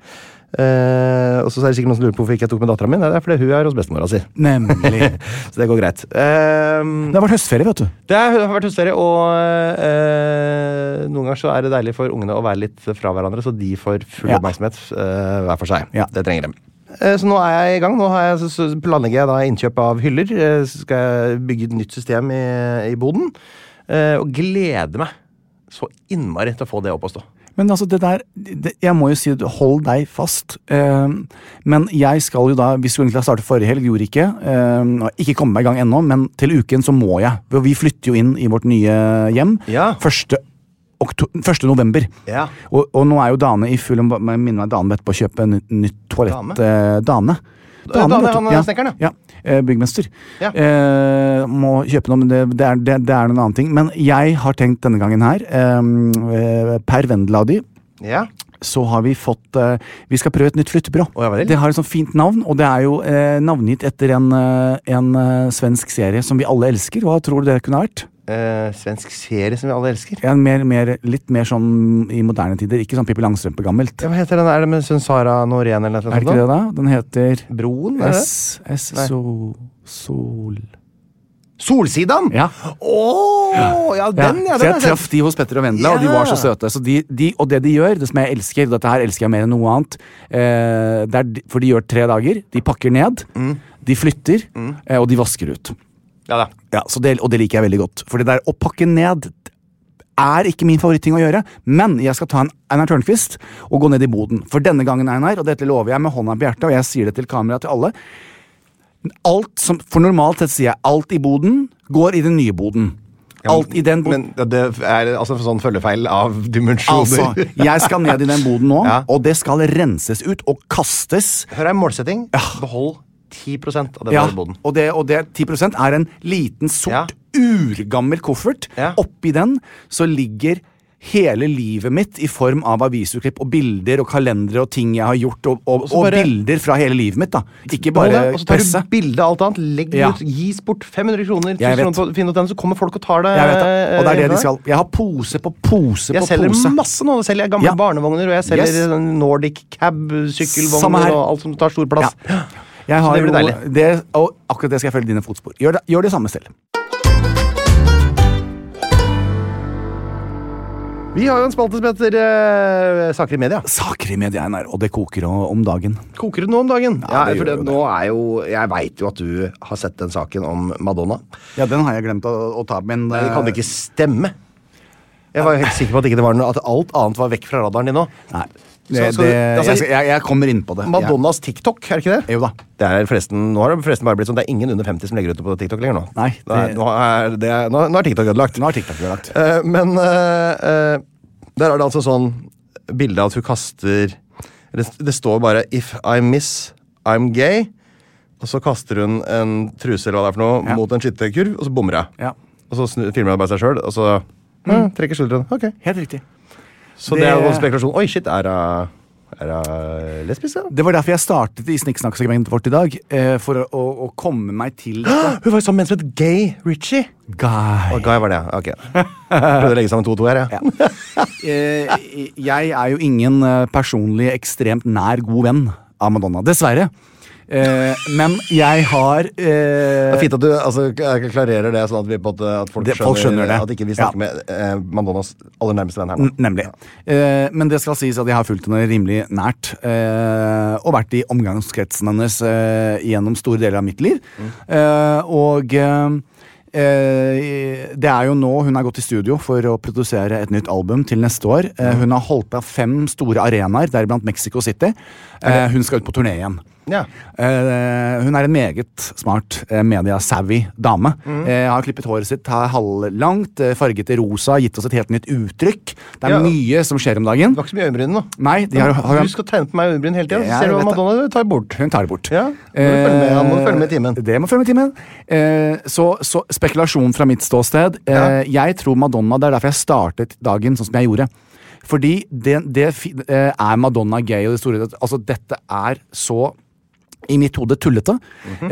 Og så er det sikkert noen som lurer på hvorfor ikke jeg tok med datteren min. Det er fordi hun hos bestemora si. Nemlig. Så det går greit. Det har vært høstferie, vet du. Det har vært høstferie, og noen ganger så er det deilig for ungene å være litt fra hverandre, så de får full oppmerksomhet hver for seg. Ja. Det trenger de. Så nå er jeg i gang. Nå planlegger jeg da innkjøp av hyller. Skal jeg bygge et nytt system i boden. Og gleder meg så innmari til å få det opp å stå. Men altså det der, jeg må jo si hold deg fast. Men jeg skal jo da, vi skulle egentlig ha startet forrige helg, gjorde ikke komme meg i gang ennå, men til uken så må jeg. Vi flytter jo inn i vårt nye hjem. Ja. 1. november. Ja. Og nå er jo Dane i full, jeg minner meg Dane bedt på å kjøpe nytt toalett. Dane, han er snekkeren, ja. Byggmester. Ja. Må kjøpe noe, men det er noen annen ting. Men jeg har tenkt denne gangen her, Per Vendeladi, så har vi fått, vi skal prøve et nytt flyttebyrå. Det har et sånt fint navn, og det er jo navngitt etter en svensk serie som vi alle elsker. Hva tror du det kunne ha vært? Svensk serie som vi alle elsker. Ja, litt mer sånn i moderne tider, ikke sånn Pippi Langstrømpe gammelt. Ja, hva heter den? Er det med Sara Norén eller noe sånt? Er det ikke det da? Den heter Broen, er det? Solsidan? Ja. Ja, den, ja. Så jeg traff de hos Petter og Vendela, og de var så søte. Så og det de gjør, det som jeg elsker, dette her elsker jeg mer enn noe annet, for de gjør 3 dager, de pakker ned, de flytter, og de vasker ut. Ja, og det liker jeg veldig godt. For det der å pakke ned er ikke min favoritting å gjøre, men jeg skal ta en Einar Tørnquist og gå ned i boden. For denne gangen, Einar, og dette lover jeg med hånda på hjertet, og jeg sier det til kamera til alle, for normalt sett sier jeg alt i boden går i den nye boden. Alt i den boden. Men det er altså sånn følgefeil av dimensjoner. Altså, jeg skal ned i den boden nå, og det skal renses ut og kastes. Her er en målsetting. Behold 10% av det i boden. Og det 10% er en liten sort, urgammel koffert. Oppi den så ligger hele livet mitt i form av avisuklipp og bilder og kalendere og ting jeg har gjort, og bilder fra hele livet mitt da. Ikke bare og så tar du bilde av alt annet, legg det ut, gis bort 500 kroner, så kommer folk og tar det. Jeg vet det, og det er det de skal. Jeg har pose på pose på pose. Jeg selger masse nå, jeg selger gamle barnevogner, og jeg selger Nordic Cab, sykkelvogner og alt som tar stor plass. Jeg har det blir deilig. Og akkurat det skal jeg følge dine fotspor. Gjør det samme selv. Vi har jo en spalte som heter Saker i media. Saker i media, Einar, og det koker om dagen. Koker det nå om dagen? Ja, for nå er jo, jeg vet jo at du har sett den saken om Madonna. Ja, den har jeg glemt å ta, men det kan ikke stemme. Jeg var helt sikker på at, ikke det var noe, at alt annet var vekk fra radaren din nå. Nei. Jeg kommer inn på det. Madonnas TikTok, er det ikke det? Jo da. Nå har det forresten bare blitt sånn, det er ingen under 50 som legger ut det på TikTok lenger nå. Nei. Nå er TikTok ødelagt. Men der er det altså sånn bilde av at hun kaster, det står bare "If I miss, I'm gay", og så kaster hun en truse eller hva det er for noe mot en skittekurv, og så bommer jeg. Ja. Og så filmer jeg bare seg selv, og så trekker skulderen. Ok. Helt riktig. Så det er jo en spekulasjon. Oi, shit, er det lesbisk, da? Det var derfor jeg startet i Snikksnakk-segmentet vårt i dag, for å komme meg til dette. Hun var jo sammen med en som het Gay Ritchie. Guy. Guy var det, ok. Prøvde å legge sammen 2 her, ja. Jeg er jo ingen personlig ekstremt nær god venn av Madonna, dessverre. Men jeg har Det er fint at du klarerer det, sånn at folk skjønner det. At ikke vi snakker med Madonnas aller nærmeste venn her nå. Nemlig. Men det skal sies at jeg har fulgt henne rimelig nært, og vært i omgangskretsen hennes gjennom store deler av mitt liv. Og det er jo nå hun har gått i studio for å produsere et nytt album til neste år. Hun har holdt av 5 store arenaer, deriblant Mexico City. Hun skal ut på turné igjen. Ja. Hun er en meget smart, media-savvy dame. Har klippet håret sitt, har halvlangt, farget i rosa, gitt oss et helt nytt uttrykk. Det er mye som skjer om dagen. Det var ikke så mye øyenbryn nå. Nei, du skal tegne på meg øyenbryn hele tiden, så ser du hva Madonna tar bort. Hun tar det bort. Ja, må følge med i timen. Det må følge med i timen. Så spekulasjon fra mitt ståsted. Jeg tror Madonna, det er derfor jeg startet dagen sånn som jeg gjorde. Fordi det er Madonna gay, og det store, altså dette er så i mitt hode tullete.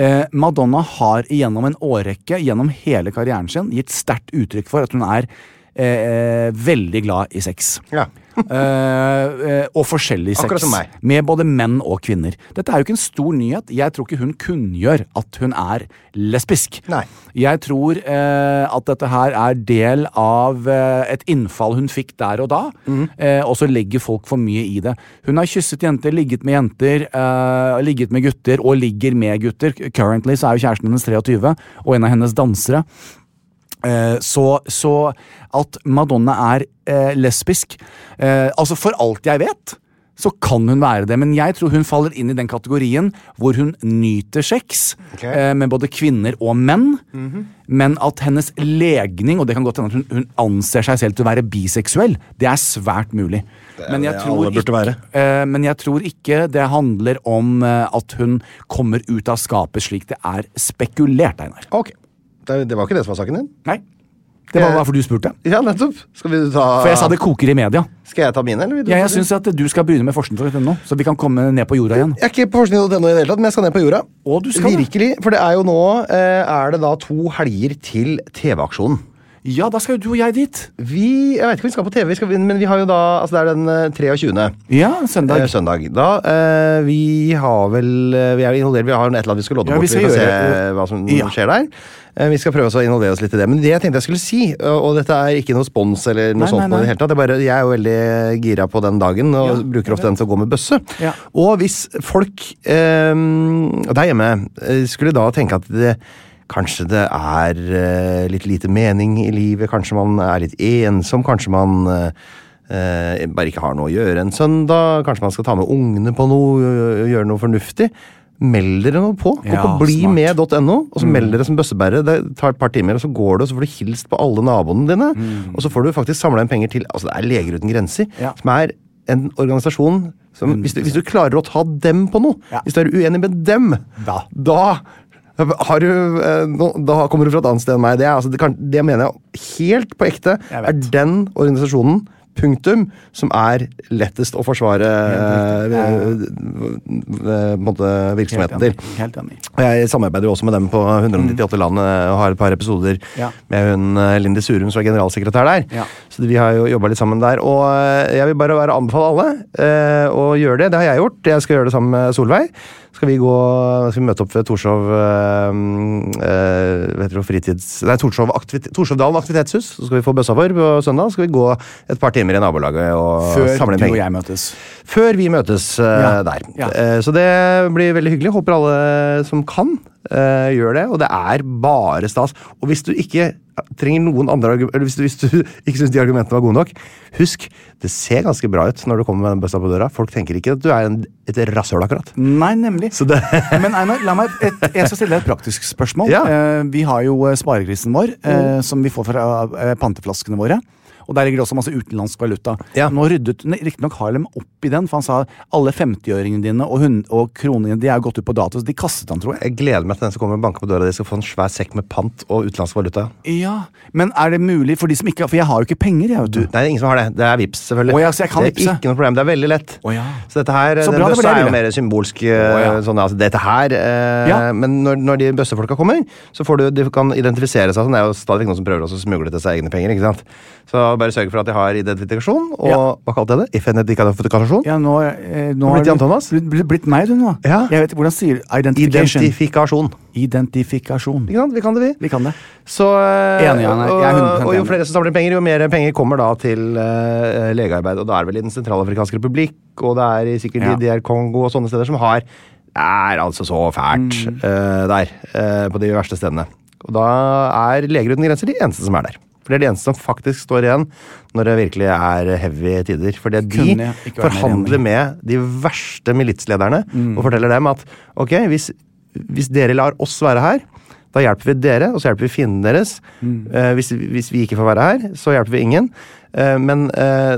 Madonna har gjennom en årrekke, gjennom hele karrieren sin, gitt sterkt uttrykk for at hun er veldig glad i sex. Ja. Og forskjellig sex. Akkurat som meg. Med både menn og kvinner. Dette er jo ikke en stor nyhet. Jeg tror ikke hun kunngjør at hun er lesbisk. Nei. Jeg tror at dette her er del av et innfall hun fikk der og da, og så legger folk for mye i det. Hun har kysset jenter, ligget med jenter, ligget med gutter og ligger med gutter. Currently så er jo kjæresten hennes 23, og en av hennes dansere. Så at Madonna er lesbisk, altså for alt jeg vet, så kan hun være det, men jeg tror hun faller inn i den kategorien hvor hun nyter sex med både kvinner og menn, men at hennes legning, og det kan godt hende at hun anser seg selv til å være biseksuell, det er svært mulig. Men jeg tror ikke det handler om at hun kommer ut av skapet slik det er spekulert, Einar. Ok. Det var ikke det som var saken din? Nei. Det var hvorfor du spurte. Ja, nettopp. Skal vi ta... For jeg sa det koker i media. Skal jeg ta mine, eller? Ja, jeg synes at du skal begynne med forskning.no, så vi kan komme ned på jorda igjen. Jeg er ikke på forskning.no i det hele tatt, men jeg skal ned på jorda. Og du skal virkelig, for det er jo nå, er det da 2 helger til TV-aksjonen. Ja, da skal jo du og jeg dit. Jeg vet ikke om vi skal på TV, men vi har jo da, altså det er den 23. Ja, søndag. Søndag. Da, vi er involvert, vi har et eller annet vi skal lodde bort, vi kan se hva som skjer der. Vi skal prøve å involvere oss litt i det, men det jeg tenkte jeg skulle si, og dette er ikke noe spons eller noe sånt på det hele tatt, jeg er jo veldig gira på den dagen, og bruker ofte den til å gå med bøsse. Ja. Og hvis folk der hjemme skulle da tenke at kanskje det er litt lite mening i livet, kanskje man er litt ensom, kanskje man bare ikke har noe å gjøre en søndag, kanskje man skal ta med ungene på noe, gjøre noe fornuftig. Meld dere noe på. Gå på blimed.no, og så meld dere som bøssebærere. Det tar et par timer, og så går du, og så får du hilst på alle naboene dine, og så får du faktisk samlet inn penger til, altså det er Leger uten grenser, som er en organisasjon som, hvis du klarer å ta dem på noe, hvis du er uenig med dem, da kommer du fra et annet sted enn meg. Det mener jeg helt på ekte er den organisasjonen som er lettest å forsvare virksomheten til. Helt enig. Jeg samarbeider jo også med dem på 198 land og har et par episoder med hun Lindy Surum som er generalsekretær der. Så vi har jo jobbet litt sammen der, og jeg vil bare anbefale alle å gjøre det. Det har jeg gjort. Jeg skal gjøre det sammen med Solveig. Skal vi møte opp ved Torshov Torshovdalen aktivitetshus, så skal vi få bøssa for på søndag, så skal vi gå et par timer i nabolaget og samle inn penger. Før du og jeg møtes. Før vi møtes der. Så det blir veldig hyggelig. Håper alle som kan gjør det, og det er bare stas. Og hvis du ikke trenger noen andre argumenter, eller hvis du ikke synes de argumentene var gode nok, husk, det ser ganske bra ut når du kommer med den bøssa på døra. Folk tenker ikke at du er et rasshøl akkurat. Nei, nemlig. Men Einar, jeg skal stille deg et praktisk spørsmål. Vi har jo sparekrisen vår, som vi får fra panteflaskene våre. Og der ligger det også masse utenlandsk valuta. Nå ryddet riktignok Harlem opp i den, for han sa alle 50-øringene dine og kronene, de er gått ut på dato, så de kastet han, tror jeg. Jeg gleder meg til den som kommer og banker på døra, de skal få en svær sekk med pant og utenlandsk valuta. Ja, men er det mulig for de som ikke, for jeg har jo ikke penger, jeg vet du. Nei, det er ingen som har det. Det er Vipps, selvfølgelig. Så jeg kan det er ikke noe problem, det er veldig lett. Så dette her, så den bøssa er jo mer symbolsk, sånn, altså dette her, men når de bøssefolka kommer, så får de kan identifisere seg, sånn, det er jo stadig noen som prøver også å smugle til seg egne penger, ikke sant? Så bare sørg for at de har identifikasjon, og hva kalte jeg det? Identifikasjon? Ja, nå har du blitt meg, du nå. Ja. Jeg vet ikke hvordan sier identification. Identifikasjon. Vi kan det. Vi kan det. Så, enig, og jo flere som samler penger, jo mer penger kommer da til legearbeid, og da er det vel i Den sentralafrikanske republikk, og det er sikkert i DR Kongo og sånne steder som er altså så fælt der, på de verste stedene. Og da er Leger uten grenser de eneste som er der. For det er de eneste som faktisk står igjen når det virkelig er heavy tider. Fordi de forhandler med de verste militslederne og forteller dem at ok, hvis dere lar oss være her, da hjelper vi dere, og så hjelper vi fienden deres. Hvis vi ikke får være her, så hjelper vi ingen. Men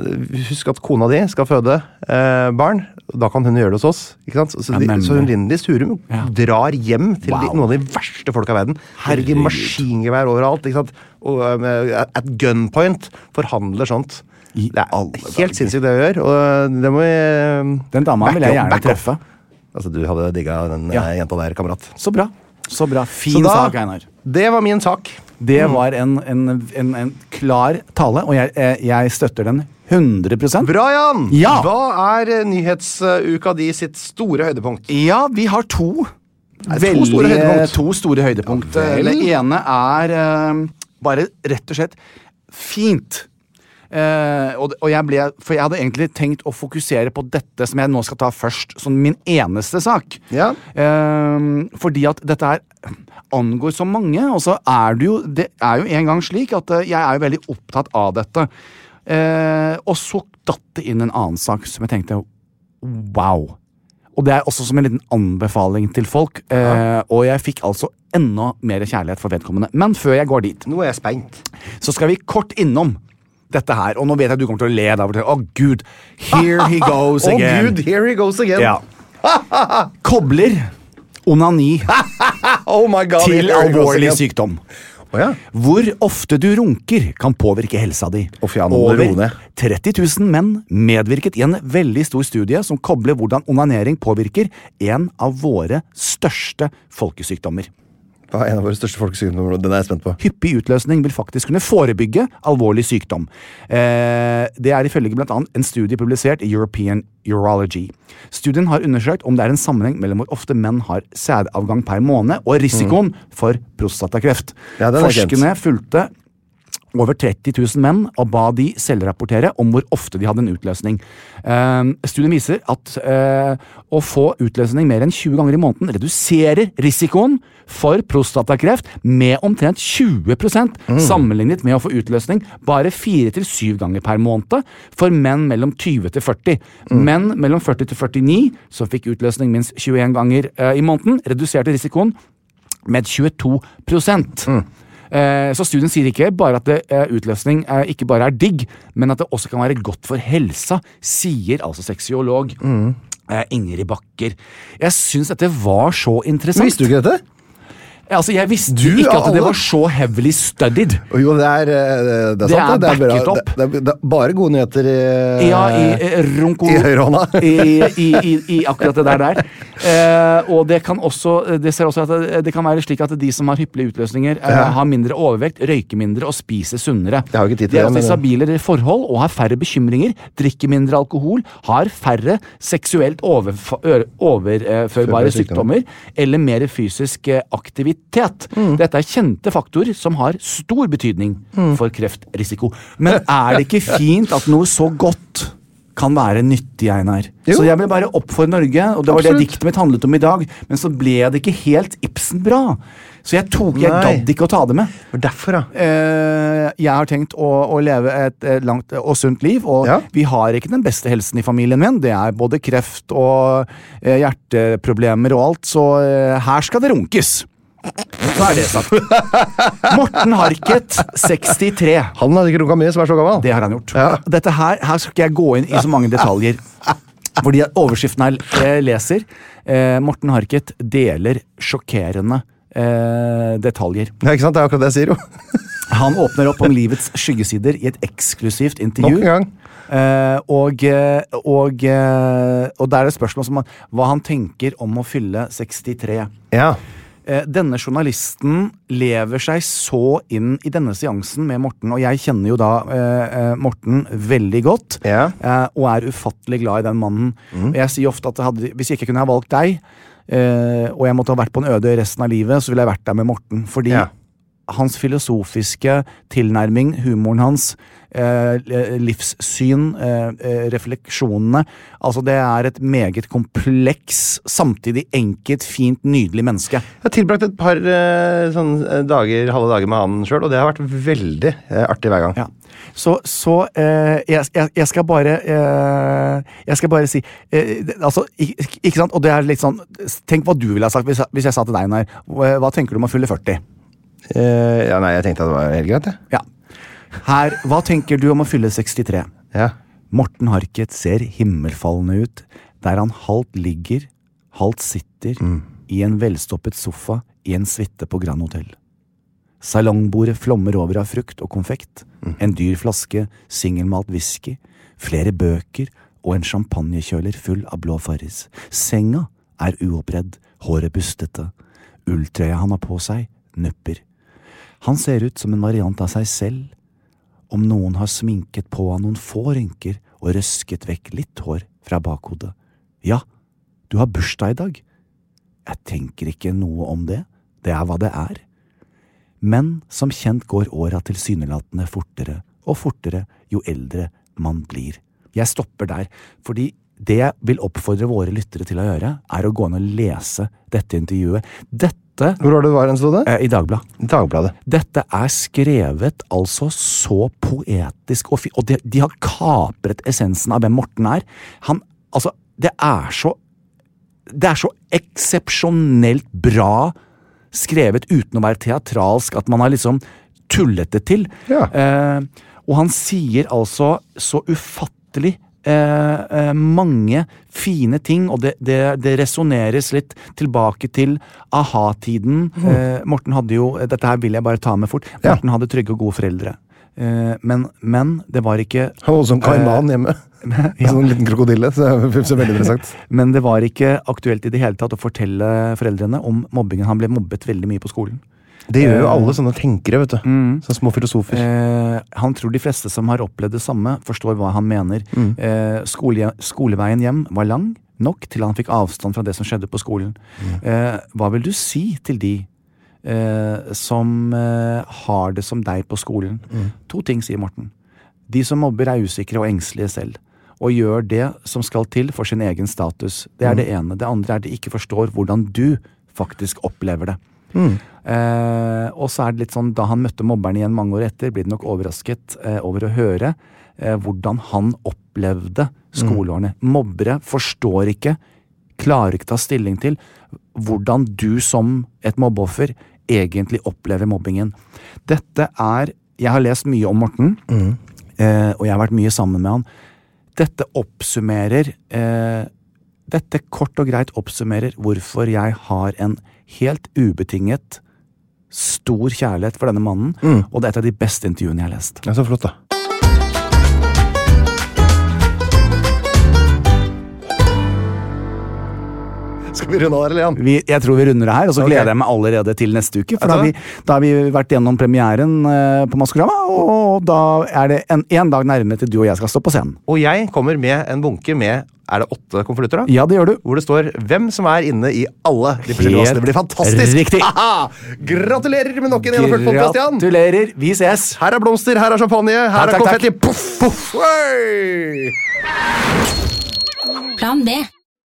husk at kona di skal føde barn, da kan hun gjøre det hos oss, ikke sant? Så hun Lindy Surum drar hjem til noen av de verste folk av verden. Herregud, maskingevær overalt, ikke sant? Og at gunpoint forhandler sånt. Det er helt sinnssykt det vi gjør, og det må vi den dama vil jeg gjerne treffe. Altså, du hadde digget den jenta der, kamerat. Så bra. Fin sak, Einar. Det var min sak. Det var en klar tale, og jeg støtter den 100%. Bra, Jan! Ja. Hva nyhetsuka di sitt store høydepunkt? Ja, vi har to store høydepunkt. Det ene bare rett og slett fint. For jeg hadde egentlig tenkt å fokusere på dette som jeg nå skal ta først, som min eneste sak. Ja. Fordi at dette her angår så mange, og så det er jo en gang slik at jeg er jo veldig opptatt av dette. Og så datt det inn en annen sak som jeg tenkte, wow. Og det er også som en liten anbefaling til folk, og jeg fikk altså enda mer kjærlighet for vedkommende. Men før jeg går dit, nå er jeg spent. Så skal vi kort innom dette her, og nå vet jeg at du kommer til å le der. Gud, here he goes again. Gud, here he goes again. Ja. Kobler onani til alvorlig sykdom. Hvor ofte du runker kan påvirke helsa di. Over 30 000 menn medvirket i en veldig stor studie som kobler hvordan onanering påvirker en av våre største folkesykdommer. Hva en av våre største folkesykdommer? Den er jeg spent på. Hyppig utløsning vil faktisk kunne forebygge alvorlig sykdom. Det er ifølge blant annet en studie publisert i European Urology. Studien har undersøkt om det er en sammenheng mellom hvor ofte menn har sædavgang per måned og risikoen for prostatakreft. Forskerne fulgte over 30 000 menn og ba de selvrapportere om hvor ofte de hadde en utløsning. Studien viser at å få utløsning mer enn 20 ganger i måneden reduserer risikoen for prostatakreft med omtrent 20% sammenlignet med å få utløsning bare 4 til 7 ganger per måned for menn mellom 20 til 40. Menn mellom 40 til 49 som fikk utløsning minst 21 ganger i måneden reduserte risikoen med 22%. Så studien sier ikke bare at utløsning ikke bare er digg, men at det også kan være godt for helsa, sier altså seksiolog Ingrid Bakker. Jeg synes dette var så interessant. Visste du ikke dette? Altså, jeg visste ikke at det var så heavily studied. Jo, det er sant. Det er backet opp. Det er bare gode nyheter i høyrehånda. I akkurat det der. Og det kan også, det ser også at det kan være slik at de som har hyppige utløsninger har mindre overvekt, røyker mindre og spiser sunnere. Det har ikke tid til det. De er også stabile forhold og har færre bekymringer, drikker mindre alkohol, har færre seksuelt overførbare sykdommer eller mer fysisk aktivitet. Dette er kjente faktorer som har stor betydning for kreftrisiko. Men er det ikke fint at noe så godt kan være nyttig, Einar? Så jeg vil bare oppfordre Norge, og det var det diktet mitt handlet om i dag, men så ble det ikke helt Ibsen bra. Så jeg gadd ikke å ta det med. Derfor da? Jeg har tenkt å leve et langt og sunt liv, og vi har ikke den beste helsen i familien min. Det er både kreft og hjerteproblemer og alt, så her skal det runkes. Så er det sagt. Morten Harket, 63. Han hadde ikke runket mye som er så gammel. Det har han gjort. Dette her skal ikke jeg gå inn i så mange detaljer. Fordi overskriften jeg leser, Morten Harket deler sjokkerende detaljer. Ja, ikke sant? Det er akkurat det jeg sier jo. Han åpner opp om livets skyggesider i et eksklusivt intervju. Nok en gang. Og der er det spørsmål som hva han tenker om å fylle 63. Ja. Denne journalisten lever seg så inn i denne seansen med Morten, og jeg kjenner jo da Morten veldig godt, og er ufattelig glad i den mannen. Jeg sier ofte at hvis jeg ikke kunne ha valgt deg, og jeg måtte ha vært på en øde resten av livet, så ville jeg vært der med Morten, fordi hans filosofiske tilnærming, humoren hans, livssyn, refleksjonene, altså det er et meget kompleks, samtidig enkelt, fint, nydelig menneske. Jeg har tilbrakt et par halve dager med han selv, og det har vært veldig artig hver gang. Ja. Så jeg skal bare si altså, ikke sant, og det er litt sånn, tenk hva du ville ha sagt hvis jeg sa til deg, Einar, hva tenker du om å fylle 40? Nei, jeg tenkte at det var helt greit, Ja. Her, hva tenker du om å fylle 63? Ja. Morten Harket ser himmelfallende ut, der han halvt ligger, halvt sitter i en velstoppet sofa i en suite på Grand Hotel. Salongbordet flommer over av frukt og konfekt, en dyr flaske, singelmalt whisky, flere bøker og en champagnekjøler full av blå Farris. Senga er uoppredd, håret bustete. Ulltrøya han har på seg nupper. Han ser ut som en variant av seg selv. Om noen har sminket på han noen få rynker og røsket vekk litt hår fra bakhodet. Ja, du har bursdag i dag. Jeg tenker ikke noe om det. Det er hva det er. Men som kjent går åra tilsynelatende fortere og fortere jo eldre man blir. Jeg stopper der, fordi det jeg vil oppfordre våre lyttere til å gjøre, er å gå inn og lese dette intervjuet. Hvor var det var en stod det? I Dagbladet. Dette er skrevet altså så poetisk og og de har kapret essensen av hvem Morten er. Det er så eksepsjonelt bra skrevet uten å være teatralsk, at man har liksom tullet det til. Ja. Og han sier altså så ufattelig mange fine ting, og det resoneres litt tilbake til aha-tiden. Morten hadde jo, dette her vil jeg bare ta med fort, Morten hadde trygge og gode foreldre. Men det var ikke... Han var som kaiman hjemme. Ja. Sånn liten krokodille, så veldig interessant. Men det var ikke aktuelt i det hele tatt å fortelle foreldrene om mobbingen. Han ble mobbet veldig mye på skolen. Det gjør jo alle sånne tenkere, vet du. Sånne små filosofer. Han tror de fleste som har opplevd det samme, forstår hva han mener. Skoleveien hjem var lang nok til han fikk avstand fra det som skjedde på skolen. Hva vil du si til de som har det som deg på skolen? 2 ting, sier Morten. De som mobber er usikre og engstelige selv, og gjør det som skal til for sin egen status. Det er det ene. Det andre er de ikke forstår hvordan du faktisk opplever det. Og så er det litt sånn, da han møtte mobberne igjen mange år etter, ble det nok overrasket over å høre hvordan han opplevde skoleårene. Mobbere forstår ikke, klarer ikke ta stilling til hvordan du som et mobbeoffer egentlig opplever mobbingen. Jeg har lest mye om Morten, og jeg har vært mye sammen med han. Dette kort og greit oppsummerer hvorfor jeg har en helt ubetinget stor kjærlighet for denne mannen, og det er et av de beste intervjuene jeg har lest. Det er så flott da. Skal vi runde av der, eller Jan? Jeg tror vi runder det her, og så gleder jeg meg allerede til neste uke, for da har vi vært gjennom premieren på Maskorama, og da er det en dag nærmere til du og jeg skal stå på scenen. Og jeg kommer med en bunke med, er det 8 konvolutter da? Ja, det gjør du. Hvor det står hvem som er inne i alle de forskjellige vassene. Det blir fantastisk! Riktig! Aha! Gratulerer med nok en gjennomført podcast, Jan! Gratulerer, vi ses! Her er blomster, her er champagne, her er konfetti. Puff, puff! Plan B.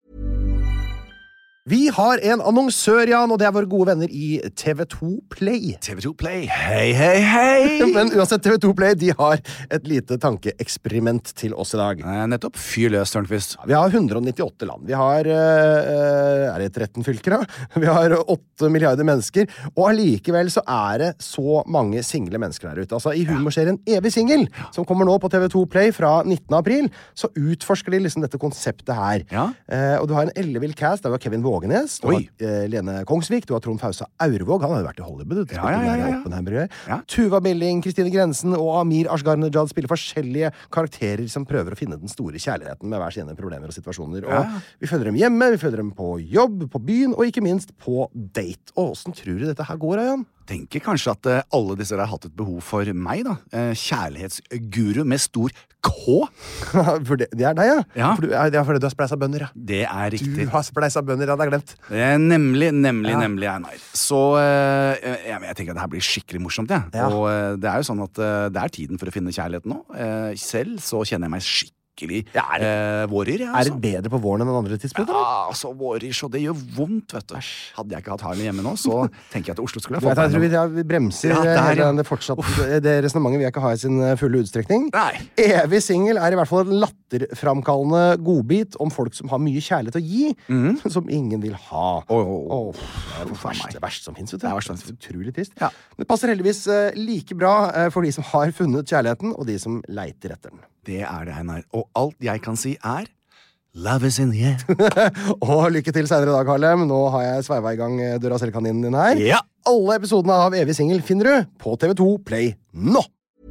Vi har en annonsør, Jan, og det er våre gode venner i TV2 Play. TV2 Play, hei, hei, hei! Men uansett, TV2 Play, de har et lite tankeeksperiment til oss i dag. Nettopp, fyr løs, Tørnqvist. Vi har 198 land. Vi har, er det 13 fylker da? Vi har 8 milliarder mennesker, og allikevel så er det så mange single mennesker der ute. Altså, i humorserien Evig Single, som kommer nå på TV2 Play fra 19. april, så utforsker de liksom dette konseptet her. Ja. Og du har en ellevill cast, der var Kevin Vågenes, du har Lene Kongsvik, du har Trond Fausa Aurvåg, han har jo vært i Hollywood, Tuva Billing, Kristine Grensen og Amir Ashgar-Nejad spiller forskjellige karakterer som prøver å finne den store kjærligheten med hver sine problemer og situasjoner. Og vi følger dem hjemme, vi følger dem på jobb, på byen, og ikke minst på date. Og hvordan tror du dette her går, Jan? Tenker kanskje at alle disse har hatt et behov for meg da. Kjærlighetsguru med stor K. For det er deg, ja? Ja. Det er fordi du har spleisa bønner, ja. Det er riktig. Du har spleisa bønner, jeg hadde glemt. Nemlig, Einar. Så jeg tenker at det her blir skikkelig morsomt, ja. Og det er jo sånn at det er tiden for å finne kjærligheten nå. Selv så kjenner jeg meg skikkelig vårer, ja. Er det bedre på våren enn andre tidspunkter? Ja, altså vårer, så det gjør vondt, vet du. Hadde jeg ikke hatt Harlem hjemme nå, så tenker jeg at Oslo skulle ha fått jeg tror vi bremser det fortsatt. Det resonementet vil jeg ikke ha i sin fulle utstrekning. Nei. Evig Single er i hvert fall en latterframkallende godbit om folk som har mye kjærlighet å gi, som ingen vil ha. Det er det verste som finnes, vet du. Det er utrolig trist. Ja. Det passer heldigvis like bra for de som har funnet kjærligheten, og de som leiter etter den. Det er det, Einar. Og alt jeg kan si er Love is in the air. Og lykke til senere i dag, Harlem. Nå har jeg sveiva i gang døra selvkaninen din her. Ja. Alle episodene av Evig Single finner du på TV2 Play nå.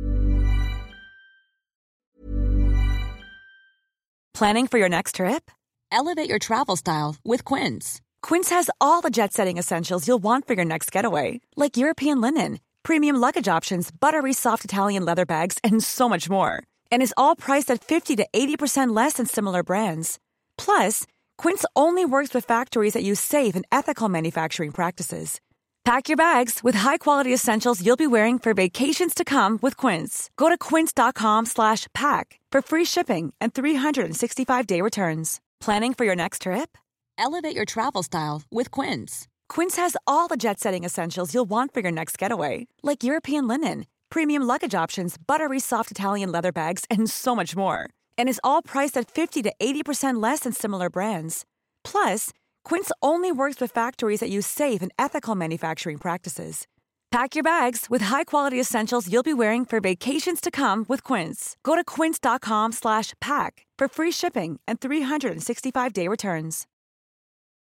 Planning for your next trip? Elevate your travel style with Quince. Quince has all the jet-setting essentials you'll want for your next getaway, like European linen, premium luggage options, buttery soft Italian leather bags, and so much more. And is all priced at 50 to 80% less than similar brands. Plus, Quince only works with factories that use safe and ethical manufacturing practices. Pack your bags with high-quality essentials you'll be wearing for vacations to come with Quince. Go to quince.com/pack for free shipping and 365-day returns. Planning for your next trip? Elevate your travel style with Quince. Quince has all the jet-setting essentials you'll want for your next getaway, like European linen, premium luggage options, buttery soft Italian leather bags, and so much more. And is all priced at 50 to 80% less than similar brands. Plus, Quince only works with factories that use safe and ethical manufacturing practices. Pack your bags with high-quality essentials you'll be wearing for vacations to come with Quince. Go to quince.com/pack for free shipping and 365-day returns.